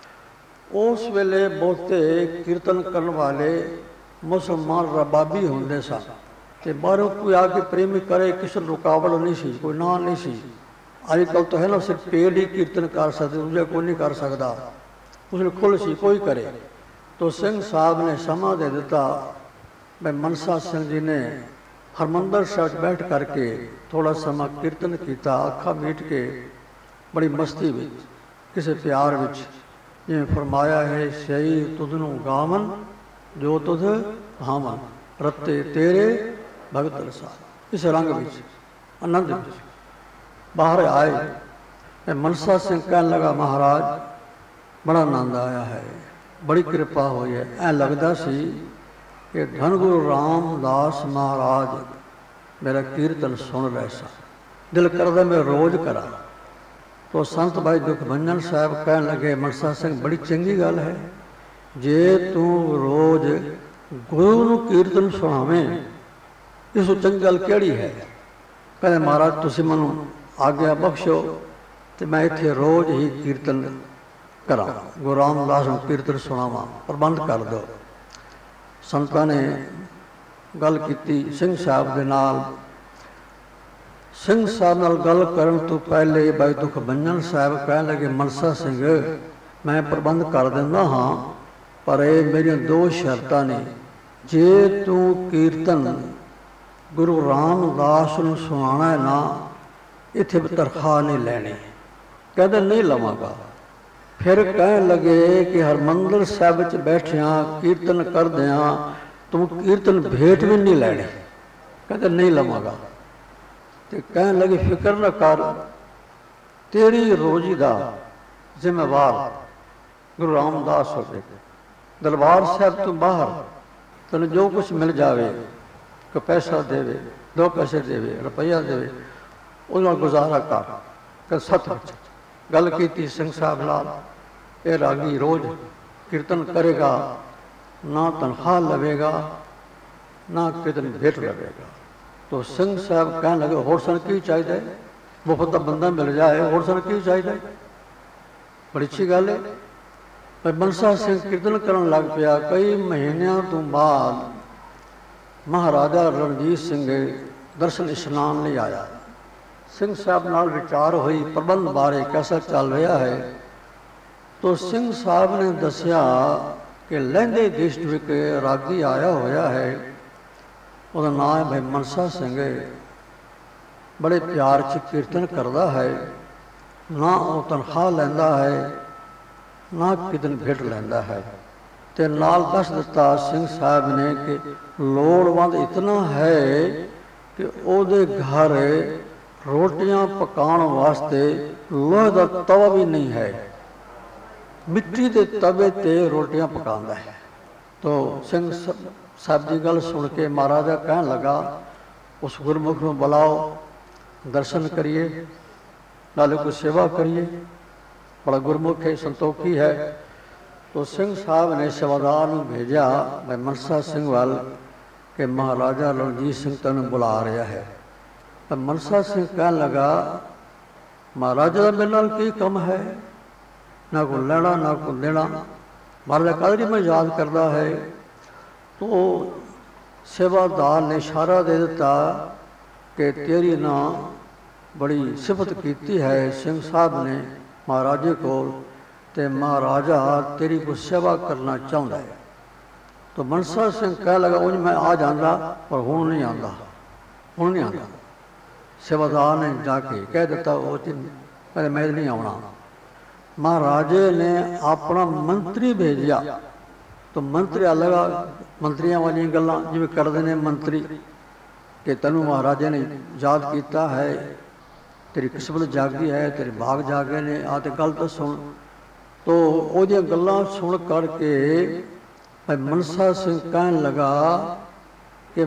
उस वेले बहुते कीर्तन करने वाले मुसलमान रबाबी होंदे सन, ते बाहरों कोई आके प्रेमी करे किसी रुकावट नहीं सी, कोई ना नहीं सी। अजकल तो है ना सिर्फ पेड़ ही कीर्तन कर सकते, दूसरा कोई नहीं कर सकता। उसने खुल सी कोई करे। तो सिंह साहब ने समा दे दिता, मैं मनसा सिंह जी ने हरमंदर साहब बैठ करके थोड़ा समा कीर्तन किया, अखा मीट के बड़ी मस्ती में किसी प्यार विच जिवें फरमाया है सही तुध नूं गावन जो तुध भावन, रत्ते तेरे भगत रसा। इस रंग विच आनंद विच बाहर आए। मैं मनसा सिंह कहन लगा महाराज बड़ा आनंद आया है, बड़ी कृपा हुई है। ऐ लगता सी कि धन गुरु रामदास महाराज मेरा कीर्तन सुन रहे सन, दिल करदा मैं रोज़ करा। तो संत भाई दुख भंजन साहब कह लगे मनसा सिंह बड़ी चंगी गल है, जे तू रोज गुरु नूं कीर्तन सुनावें, इस चंगी गल केड़ी है। कहते महाराज तुसीं मैनूं आग्या बख्शो तो मैं इत्थे रोज़ ही कीर्तन करा, गुरु रामदास नूं कीर्तन सुनावां, प्रबंध कर दो। संतां ने गल कीती सिंह साहब दे नाल। सिंह साहब नाल गल करन तो पहले भाई दुख भंजन साहब कह लगे मनसा सिंह मैं प्रबंध कर दिंदा हाँ, पर ये मेरी दो शर्तां ने, जे तू कीर्तन गुरु रामदास नूं सुनाना है ना, इत्थे तनख्वाह नहीं लैनी। कहते नहीं लवांगा। फिर कहन लगे कि हरमंदिर साहिब च बैठिया कीर्तन करदिया तू कीर्तन भेंट भी नहीं लैनी। कहते नहीं लवांगा। तो कहन लगे फिक्र न कर, तेरी रोजी का जिम्मेवार गुरु रामदास हो गए। दरबार साहब तो बाहर तेन जो कुछ मिल जाए, कोई पैसा देवे, दो पैसे देवे, रुपया देवे, उस गुजारा कर। कल सतमुच गल की सिंह साहब नाल, ये रागी रोज कीर्तन करेगा, ना तनख्वाह लवेगा ना कीर्तन भेंट लवेगा। तो सिंह साहब कहने लगे होर सन की चाहिए, मुफ्त का बंदा मिल जाए, होर सन की चाहिए। बड़ी अच्छी गल है। मनसा सिंह कीर्तन करन लग पिया। कई महीनों तो बाद महाराजा रणजीत सिंह दर्शन इशनान नहीं आया। सिंह साहब नाल विचार हुई प्रबंध बारे कैसा चल रहा है। तो सिंह साहब ने दसिया कि लहंदे डिस्ट्रिक्ट रागी आया होया है, उसका नाम है भाई मनसा सिंह, बड़े प्यार च कीर्तन करता है, ना वो तनख्वाह लैंदा है ना कीर्तन भेंट लैंदा है। ते नाल दस दिता सिंह साहब ने कि लोड़वंद इतना है कि ओदे घर रोटियां पकाने वास्ते लोहे का तवा भी नहीं है, मिट्टी के तवे ते रोटियां पकांदा है। तो सिंह साहब की गल सुन के महाराजा कहन लगा उस गुरमुख को बुलाओ, दर्शन करिए, नाले को सेवा करिए, बड़ा गुरमुख है, संतोखी है। तो सिंह साहब ने सेवादार भेजा मैं मनसा सिंह वाल के महाराजा रणजीत सिंह तेन बुला रहा है। तो मनसा सिंह कहन लगा महाराजा का मेरे नाल की कम है, ना को लेना ना को देना, महाराजा कदरी में याद करता है। तो सेवादार ने इशारा दे दिता कि तेरी ना बड़ी सिफत की है सिंह साहब ने महाराजे को, ते महाराजा तेरी को सेवा करना चाहता है। तो मनसा सिंह कह लगा उन्हें मैं आ जाता पर हूँ नहीं आता, हूँ नहीं आता। सेवादार ने जाके कह दिता वो पहले मैं नहीं आना। महाराजे ने अपना मंत्री भेजा। तो मंत्री अलग मंत्रियों वाली गल्लां जिवें करदे ने मंत्री कि तैनूं महाराजे ने याद किया है, तेरी किस्मत जागी है, तेरे भाग जागे ने, आ ते गल तो सुन। तो ओदियां गल्लां सुन करके भाई मनसा सिंह कहन लगा कि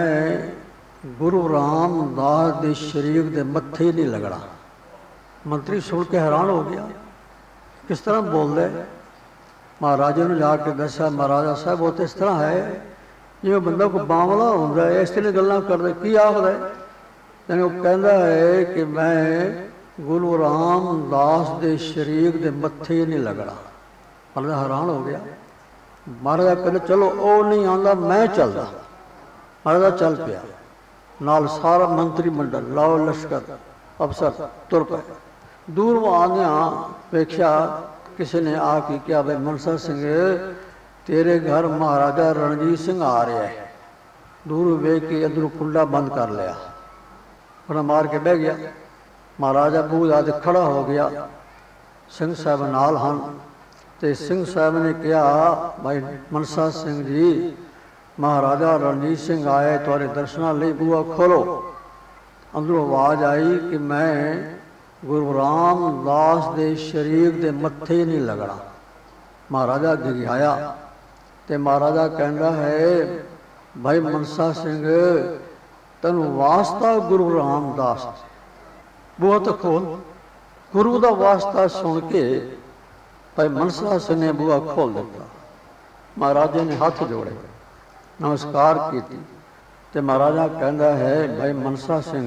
मैं गुरु रामदास के शरीर के मत्थे नहीं लगना। मंत्री सुन के हैरान हो गया, किस तरह बोल रहे। महाराजे ने जाके दसा महाराजा साहब वो तो इस तरह है जिवें बंदा को बावला होंदा है, इस तरह गल्लां करदे की आखदा है। वो कहता है कि मैं गुरु रामदास के शरीर के मत्थे नहीं लगना। महाराजा हैरान हो गया। महाराजा कहते चलो वो नहीं आता मैं चलदा। महाराजा चल पिया, नाल सारा मंत्री मंडल लाओ लश्कर अफसर तुर पे। दूर आंदिया वेख्या किसी ने आके क्या भाई मनसा सिंह तेरे घर महाराजा रणजीत सिंह आ रहा है। दूर वेख के अंदरों कुंडा बंद कर लिया, उन्हें मार के बह गया। महाराजा बूझ आदि खड़ा हो गया, सिंह साहब नाल हन। तो सिंह साहब ने कहा भाई मनसा सिंह जी महाराजा रणजीत सिंह आए तुहारे दर्शनां लई, बूहा खोलो। अंदरों आवाज़ आई कि मैं गुरु रामदास के शरीर के मत्थे नहीं लगना। महाराजा गिरिया तो महाराजा कहता है भाई मनसा सिंह तेन वास्ता गुरु रामदास, बूहा तो खोल। गुरु का वास्ता सुन के भाई मनसा सिंह ने बूहा खोल दिता। महाराजे ने हाथ जोड़े नमस्कार की। तो महाराजा कहता है भाई मनसा सिंह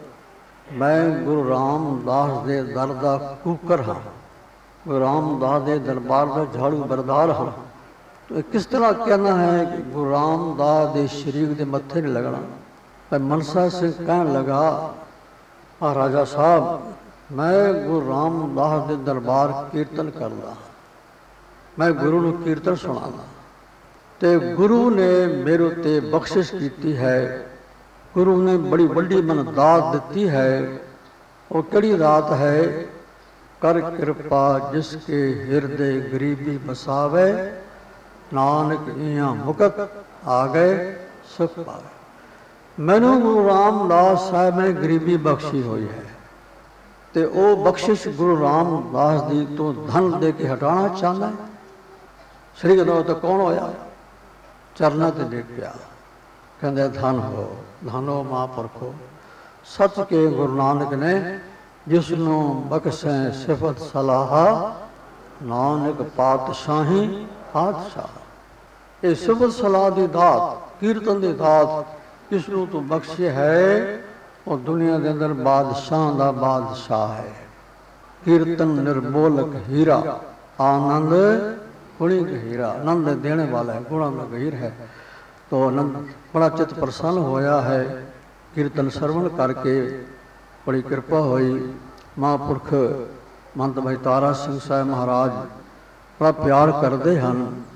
मैं गुरु रामदास के दर का कूकर हाँ, गुरु रामदास के दरबार का झाड़ू बरदार हाँ। तो किस तरह कहना है कि गुरु रामदास के शरीर के मत्थे नहीं लगना। भाई मनसा सिंह कहने लगा महाराजा साहब मैं गुरु रामदास के दरबार कीर्तन करदा, मैं गुरु नूं कीर्तन सुणाना। ते गुरु ने मेरे उत्ते बख्शिश की है, गुरु ने बड़ी वड्डी मन दात दी है। वो किहड़ी दात है? कर कृपा जिसके हृदय गरीबी बसावे, नानक इयां मुकत आ गए सुख पावे। मैनू गुरु रामदास साहब ने गरीबी बख्शी हुई है, ते ओ बख्शिश गुरु रामदास दी तो धन दे के हटाना चाहता है। श्री गुरु तो कौन होया? चरना ते डिग पिया, कहते धन हो धन हो महापुरखो। सच के गुरु नानक ने जिसनों बख्शे सिफत सलाहा, नानक पातशाही पातशाह। ये सिफत सलाह की दात, कीर्तन की दात जिसनों तू बख्शे है, वो दुनिया के अंदर बादशाह का बादशाह है। कीर्तन निर्मोलक हीरा, आनंद गुणी गहीरा। आनंद देने वाला है, गुणा का गहीर है। तो आनंद बड़ा चित प्रसन्न होया है कीर्तन श्रवण करके। बड़ी कृपा हुई। महापुरख महंत भाई तारा सिंह साहब महाराज बड़ा प्यार करते हैं।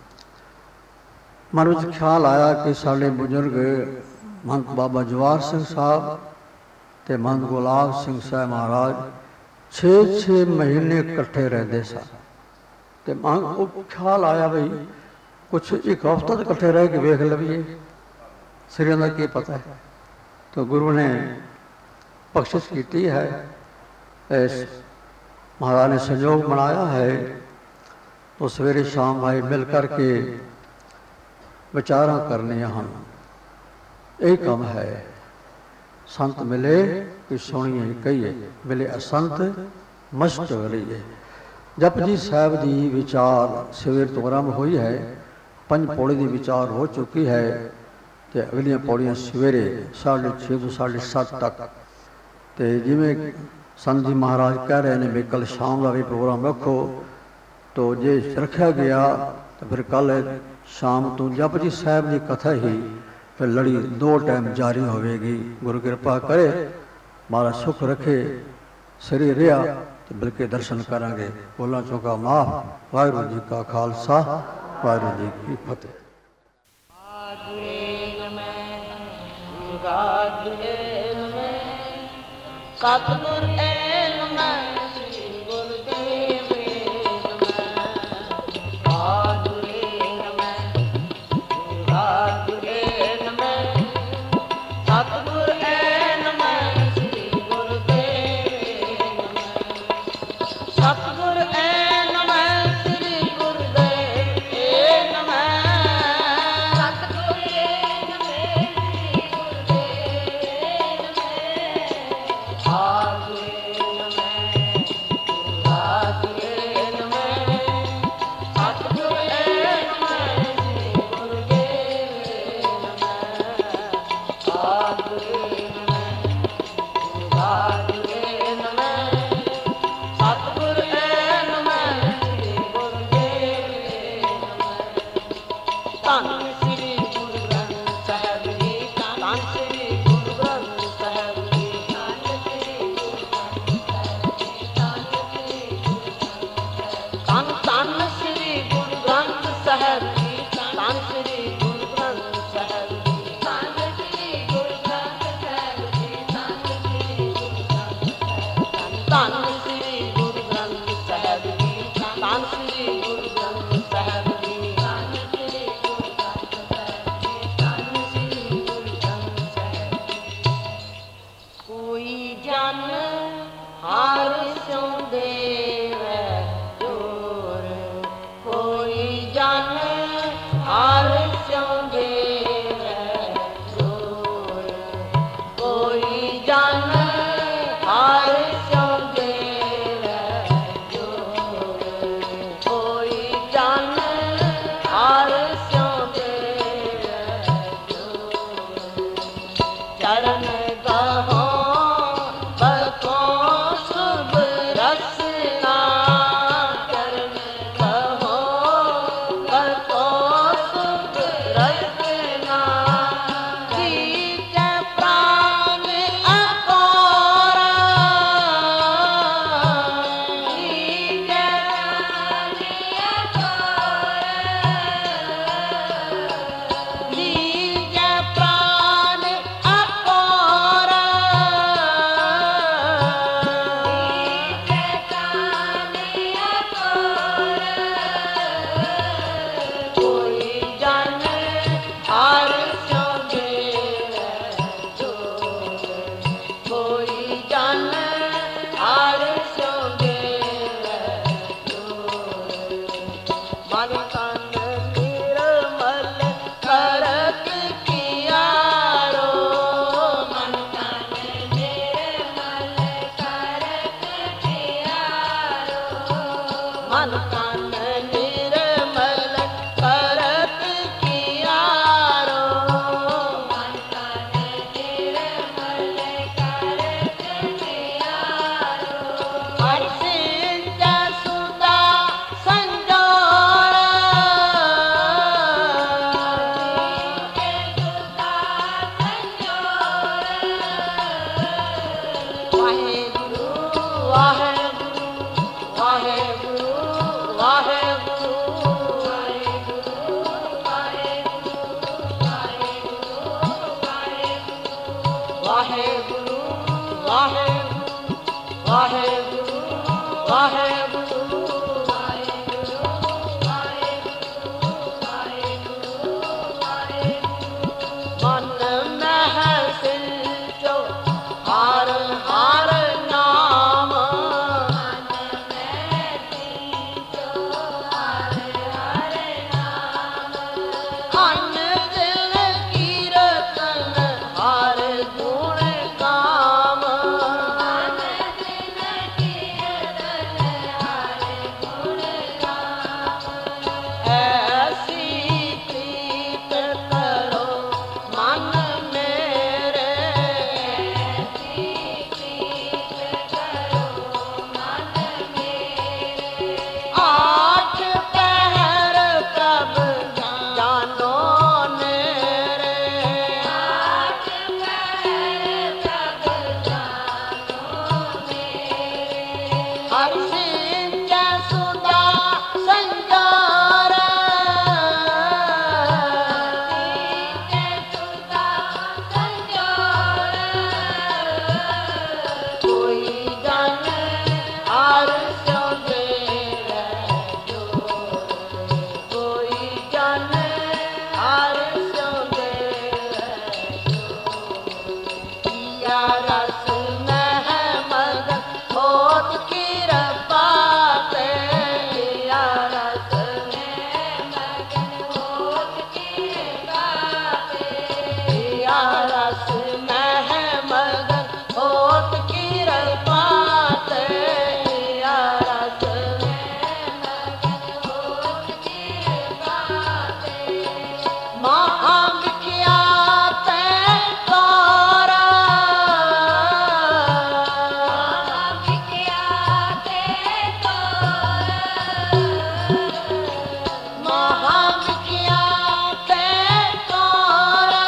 मन में ख्याल आया कि साढ़े बुजुर्ग महंत बाबा जवाहर सिंह साहब ते महंत गुलाब सिंह साहब महाराज छे छे महीने इकट्ठे रहते सन। ते वो ख्याल आया भाई कुछ एक हफ्ता तो इकट्ठे रह के वेख लवीए, सिरिया का की पता है। तो गुरु ने बख्शिश की है, महाराज ने संयोग बनाया है। तो सवेरे शाम भाई मिल करके विचारा करने हम, यही कम है। संत मिले कि सुनिए कहिए, मिले असंत मस्त रहिए। जपजी साहब की विचार सवेर तो आरंभ हुई है, पंज पौड़ी की विचार हो चुकी है। तो अगलियां पौड़ियां सवेरे साढ़े छे तो साढ़े सत्त तक। तो जिमें संत जी महाराज कह रहे हैं भी कल शाम का भी प्रोग्राम रखो, तो जे रखा गया तो फिर कल शाम तो जपजी साहब की कथा ही फिर लड़ी दो टाइम जारी होगी। गुरु कृपा करे, महाराज सुख रखे, शरीर रहा तो बल्कि दर्शन करांगे। बोला चौका माफ। वाहिगुरू जी का खालसा, वाहिगुरू जी की फतेह। सतगुर ऐन मैं श्री गुरुदेव आदुरेन मैं आदुरेन मैं सतगुर ऐन मैं श्री गुरुदेव सतगुर ऐन मैं श्री गुरुदेव मैं सतगुर ऐन मैं श्री गुरुदेव आदुरेन मैं आदुरेन मैं सतगुर ऐन मैं श्री गुरुदेव मैं आदुरेन मैं आदुरेन मैं सतगुर ऐन मैं श्री गुरुदेव ਧੰਨ ਸ੍ਰੀ ਗੁਰੂ ਗ੍ਰੰਥ ਸਾਹਿਬ ਜੀ, ਧੰਨ ਸ੍ਰੀ ਗੁਰੂ ਗ੍ਰੰਥ ਸਾਹਿਬ ਜੀ, ਧੰਨ ਸ੍ਰੀ ਗੁਰੂ ਧੰਨ ਧੰਨ ਸ੍ਰੀ ਗੁਰੂ ਗ੍ਰੰਥ ਸਾਹਿਬ ਜੀ, ਧੰਨ ਸ੍ਰੀ ਗੁਰੂ ਗ੍ਰੰਥ ਸਾਹਿਬ ਜੀ, ਧੰਨ ਸ੍ਰੀ ਗੁਰੂ ਗ੍ਰੰਥ ਸਾਹਿਬ ਜੀ, ਧੰਨ ਸ੍ਰੀ ਗੁਰੂ ਧੰਨ ਸ੍ਰੀ ਗੁਰੂ ਗ੍ਰੰਥ ਸਾਹਿਬ ਜੀ, ਧੰਨ ਸ੍ਰੀ ਗੁਰੂ ਗ੍ਰੰਥ ਸਾਹਿਬ ਜੀ, ਧੰਨ ਸ੍ਰੀ ਗੁਰੂ ਗ੍ਰੰਥ ਸਾਹਿਬ ਜੀ, ਧੰਨ ਸ੍ਰੀ ਗੁਰੂ ਗ੍ਰੰਥ ਸਾਹਿਬ ਜੀ। ਕੋਈ ਜਨ ਹਰ ਸਿਉ ਦੇਵੈ ਜੋਰ, ਕੋਈ ਜਨ ਹਰ ਸਿਉ ਦੇਵੈ ਜੋਰ, ਕੋਈ ਜਨ ਹਰ ਸਿਉ ਦੇਵੈ ਜੋਰ, ਕੋਈ ਜਨ ਹਰ ਸਿਉ ਦੇਵੈ ਜੋਰ। ਚਰਨ ਗਾਹੋ ਬਰਕੋ ਸੁਭ ਰਸਨਾ, ਚਰਨ ਗਾਹੋ ਬਰਕੋ ਸੁਭ ਰਸਨਾ, ਦੀਜੈ ਪ੍ਰਾਨ ਅਕੋਰਾ, ਦੀਜੈ ਪ੍ਰਾਨ ਅਕੋਰਾ, ਵਾਹਿਗੁਰੂ ਵਾਹਿਗੁਰੂ ਵਾਹਿਗੁਰੂ ਵਾਹਿਗੁਰੂ ਮਨ ਮਹਿ ਸਿਰਜੋ ਹਰ ਹਰ ਨਾਮ ਮਨ ਮਹਿ ਸਿਰਜੋ ਹਰ ਹਰ ਨਾਮ ਅੰਨ ਦਿਲ ਕੀਰਤਨ ਹਰ ਗੁਣ ਕਾਮ ਅੰਨ ਦਿਲ ਕੀਰਤਨ ਹਰ ਗੁਣ ਕਾਮ ਐਸੀ ਪ੍ਰੀਤ ਕਰੋ ਮਨ ਮੇਰੇ ਐਸੀ ਪ੍ਰੀਤ ਕਰੋ ਮਨ ਮੇਰੇ ਆਠ ਪਹਿਰ ਪ੍ਰਭ ਜਾਨੋ ਨੇਰੇ ਆਠ ਪਹਿਰ ਪ੍ਰਭ ਜਾਨੋ ਨੇਰੇ ਹਰ ਸਿੰਚੈ ਸੁਦਾ ਸੰਜਾਰ ਸਿੰਚੈ ਸੁਦਾ ਸੰਜਾਰ ਕੋਈ ਜਨ ਹਰ ਸਿਉ ਦੇਵੈ ਜੋਰ ਕੋਈ ਜਨ ਹਰ ਸਿਉ ਦੇਵੈ ਜੋਰ ਕੀਆ ਰਸ ਮਹਿ ਮਗਨ ਹੋਤ ਕਿਰਪਾ ਤੇ ਕੀਆ ਰਸ ਮਹਿ ਮਗਨ ਹੋਤ ਕਿਰਪਾ ਤੇ ਕੀਆ ਰਸ ਮਹਿ ਮਗਨ ਹੋਤ ਕਿਰਪਾ ਤੇ ਕੀਆ ਰਸ ਮਹਿ ਮਗਨ ਹੋਤ ਕਿਰਪਾ ਤੇ ਮਹਾ ਵਿਖਿਆਤ ਤਾਰਾ ਮਹਾ ਵਿਖਿਆਤ ਤਾਰਾ ਮਹਾ ਵਿਖਿਆਤ ਤਾਰਾ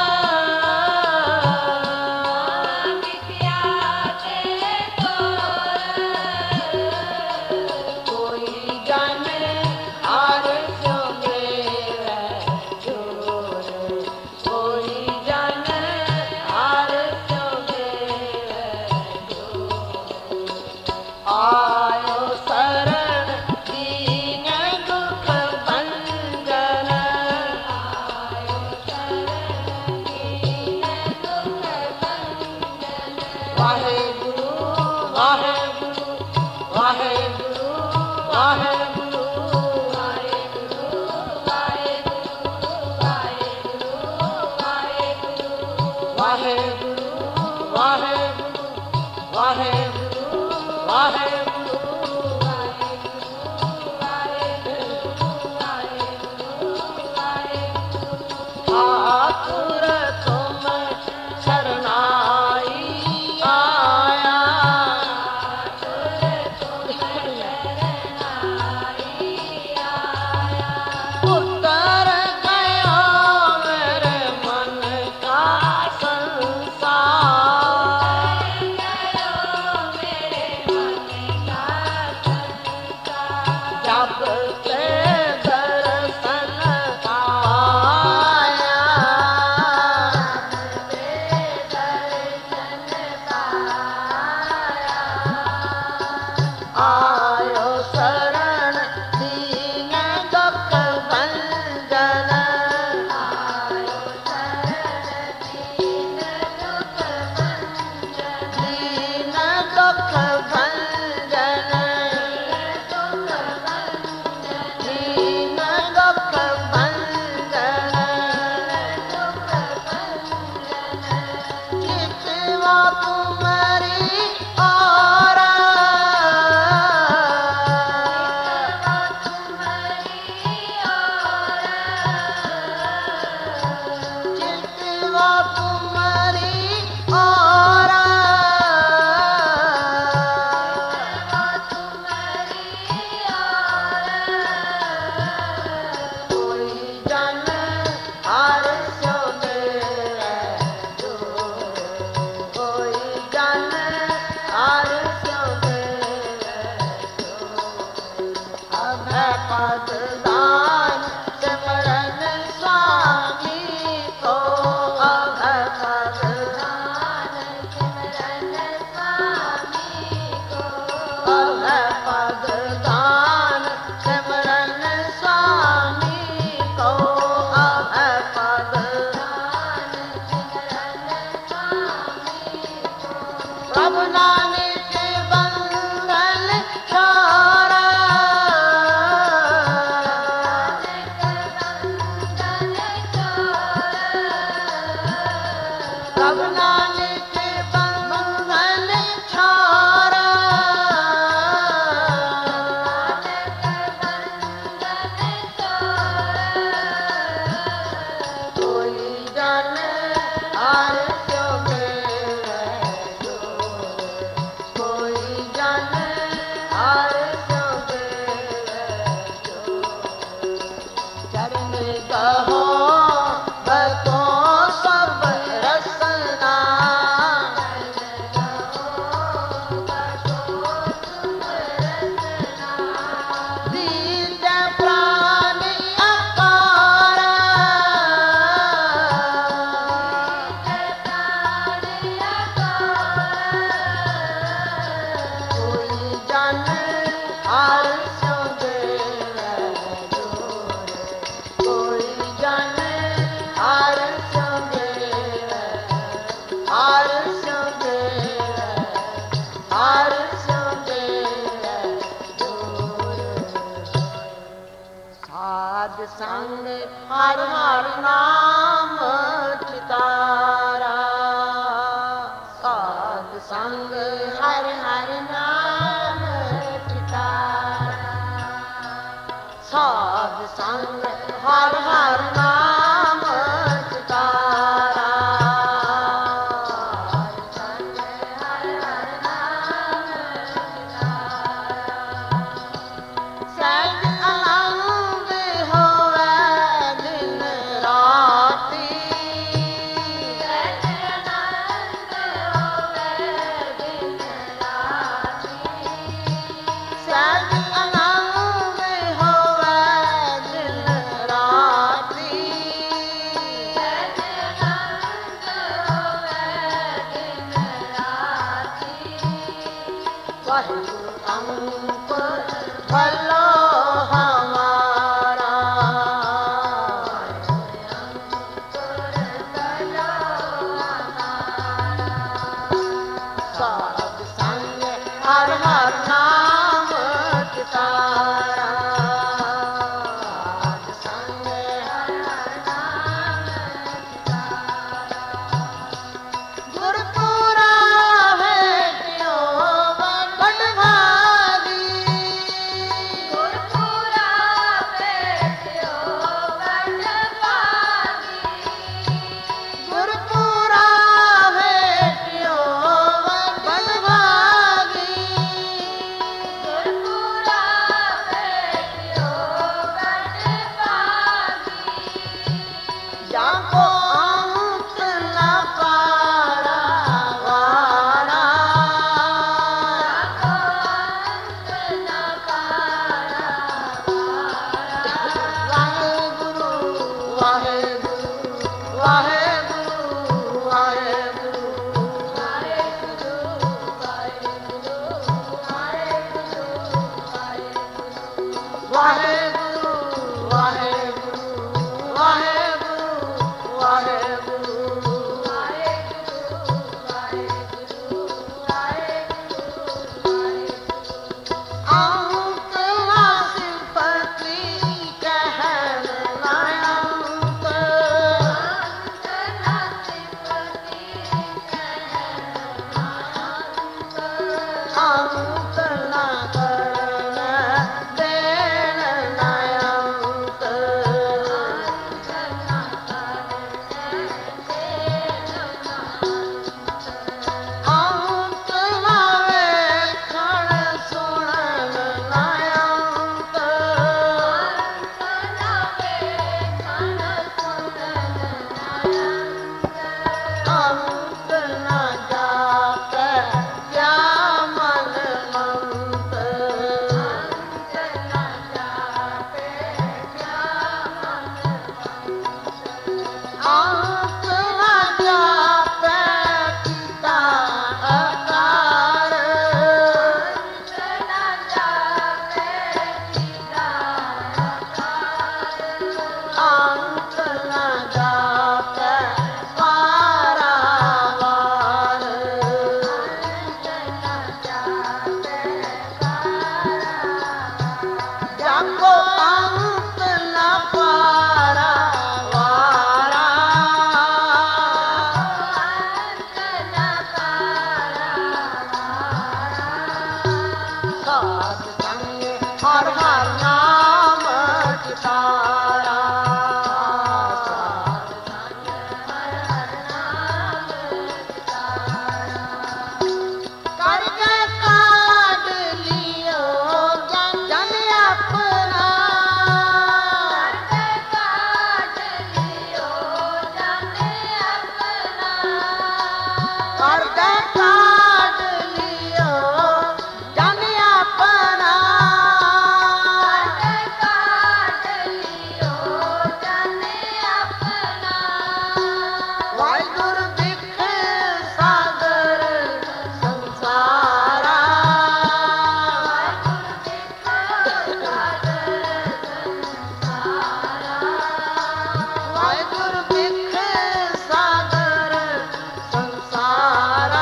ਮਹਾ ਵਿਖਿਆਤ ਤਾਰਾ ਕੋਈ ਜਨ ਹਰ ਸਿਉ ਦੇਵੈ ਜੋਰ ਕੋਈ ਜਨ ਹਰ ਸਿਉ ਦੇਵੈ ਜੋਰ ਆਇਓ ਸਰਣ ਦੀਨ ਦੁਖ ਭੰਜਨ ਆਇਓ ਸਰਣ ਦੀਨ ਦੁਖ ਭੰਜਨ ਵਾਹਿਗੁਰੂ ਵਾਹਿਗੁਰੂ ਵਾਹਿਗੁਰੂ ਵਾਹਿਗੁਰੂ ਵਾਹਿਗੁਰੂ ਵਾਹਿਗੁਰੂ ਵਾਹਿਗੁਰੂ ਵਾਹਿਗੁਰੂ ਵਾਹਿਗੁਰੂ ਵਾਹਿਗੁਰੂ ਵਾਹਿਗੁਰੂ ਠਾਕੁਰ ਤੁਮ ਸ਼ਰਨਾਈ ਆਇਆ ਠਾਕੁਰ ਤੁਮ ਸ਼ਰਨਾਈ ਆਇਆ ਉਤਰ ਗਿਆ ਮੇਰੇ ਮਨ ਕਾ ਸੰਸਾਰ ਮੇਰੇ ਮਨ ਕਾ ਸੰਸਾਰ ਜਬ ਤੇ ਦਰਸ਼ਨ ਆਇਆ ਜਬ ਤੇ ਦਰਸ਼ਨ ਪਾਇਆ ਆਇਓ ਸਰਣ ਦੀਨ ਦੁਖ ਭੰਜਨ ਆਇਓ ਸਰਣ ਦੀਨ ਦੁਖ ਭੰਜਨ ਦੀਨ ਦੁਖ ਭੰਜਨ ਦੀਨ ਦੁਖ ਭੰਜਨ ਚਿਤਵਾ ਤੁਮਰੀ ਆਰਾ ਚਿਤਵਾ ਤੁਮਰੀ ਆਰਾ ਪ੍ਰਭ ਨਾਨਕ ਬੰਧਨ ਛਾਰਾ ਕੋਈ ਜਨ ਹਰ ਸਿਉ ਮਿਲੈ ਜੋਰ ਕੋਈ ਜਨ ਹਰ ਸਿਉ ਮਿਲੈ ਜੋਰ ਚਰਨ ਕਹੋ ਬਤੋ ਸਭ ਰਸਨਾ ਦੀਜੈ ਪ੍ਰਾਨ ਅਪਾਰਾ ਕੋਈ ਜਨ ਹਰ ਸਿਉ ਦੇਵੈ ਜੋਰ ਕੋਈ ਜਨ ਹਰ ਸਿਉ ਦੇਵੈ ਹਰ ਸਿਉ ਦੇਵੈ ਹਰ ਸਿਉ ਦੇਵੈ ਜੋਰ ਸਾਧ ਸੰਗ ਹਰ ਹਰ ਨਾਮ ਚਿਤਾਰਾ ਸਾਧ ਸੰਗ ਹਰ ਹਰ ਨਾਮ ਚਿਤਾਰਾ ਸਾਧ ਸੰਗ ਹਰ ਹਰ ਨਾਮ ਚਿਤਾਰਾ ਸੰਗ ਹਰ ਹਰ ਨਾਮ ਚਿਤਾਰਾ ਸਹਿਜ ਆਨੰਦ ਹੋਵੇ ਦਿਨ ਰਾਤੀ ਸਹਿਜ ਆਨੰਦ ਹੋਵੇ ਦਿਨ ਰਾਤੀ ਸਹਿਜ ਆਨੰਦ ਹੋਵੇ ਦਿਨ ਰਾਤੀ ਸਹਿਜ ਆਨੰਦ ਹੋਵੇ ਦਿਨ ਰਾਤੀ ਵਾਹਿਗੁਰੂ ਅੰਕ ਭਲੋ ਹਮਾਰਾ ਸਾਧ ਸੰਗ ਹਰ ਹਰ ਨਾਮ ਚਿਤਾਰਾ ਸਾਧ ਸੰਗ ਹਰ ਹਰ ਨਾਮ ਚਿਤਾਰਾ ਗੁਰਪੁਰਾ ਭੇਟਿਓ ਵਡਭਾਗੀ ਗੁਰਪੁਰਾ ਭੇਟਿਓ ਵਡਭਾਗੀ ਗੁਰਪੁਰਾ ਭੇਟਿਓ ਵਡਭਾਗੀ ਗੁਰਪੁਰਾ करदे काट लियो जन अपना करदे काट लियो जन अपना वाहिगुरु बिख सागर संसारा वाहिगुरु बिख सागर संसारा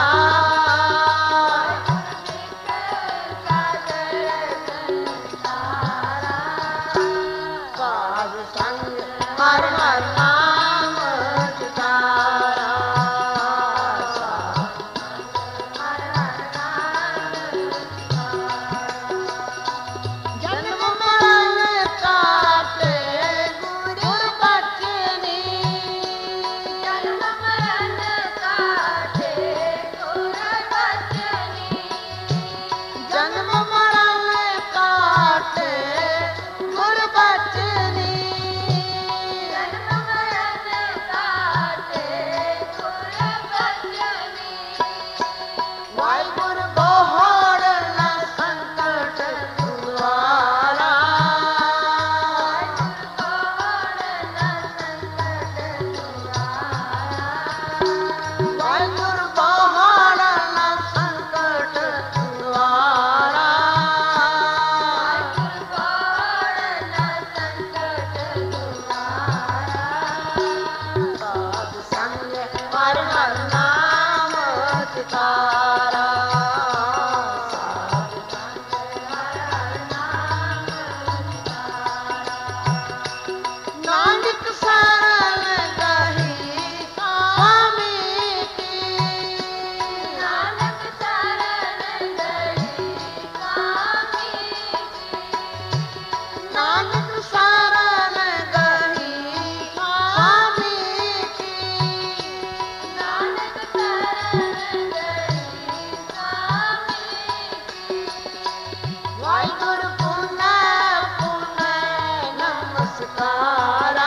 साध संग हर हर नाम चितारा जन्म मरण काटे गुरु बचनी जन्म मरण काटे गुरु बचनी जन्म मरण काटे गुरु बचनी जन्म मरण काटे गुरु बचनी वाहिगुरु बोहड़ न संकट दुआरा वाहिगुरु बोहड़ न संकट दुआरा साध संग हर हर नाम चितारा नानक शरण गही स्वामी की नानक शरण गही स्वामी की नानक शरण गही स्वामी की नानक शरण गही स्वामी की वाहिगुरु पुनः पुनः नमस्कारा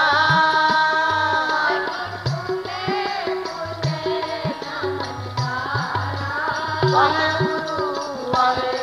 वाहिगुरु वाहिगुरु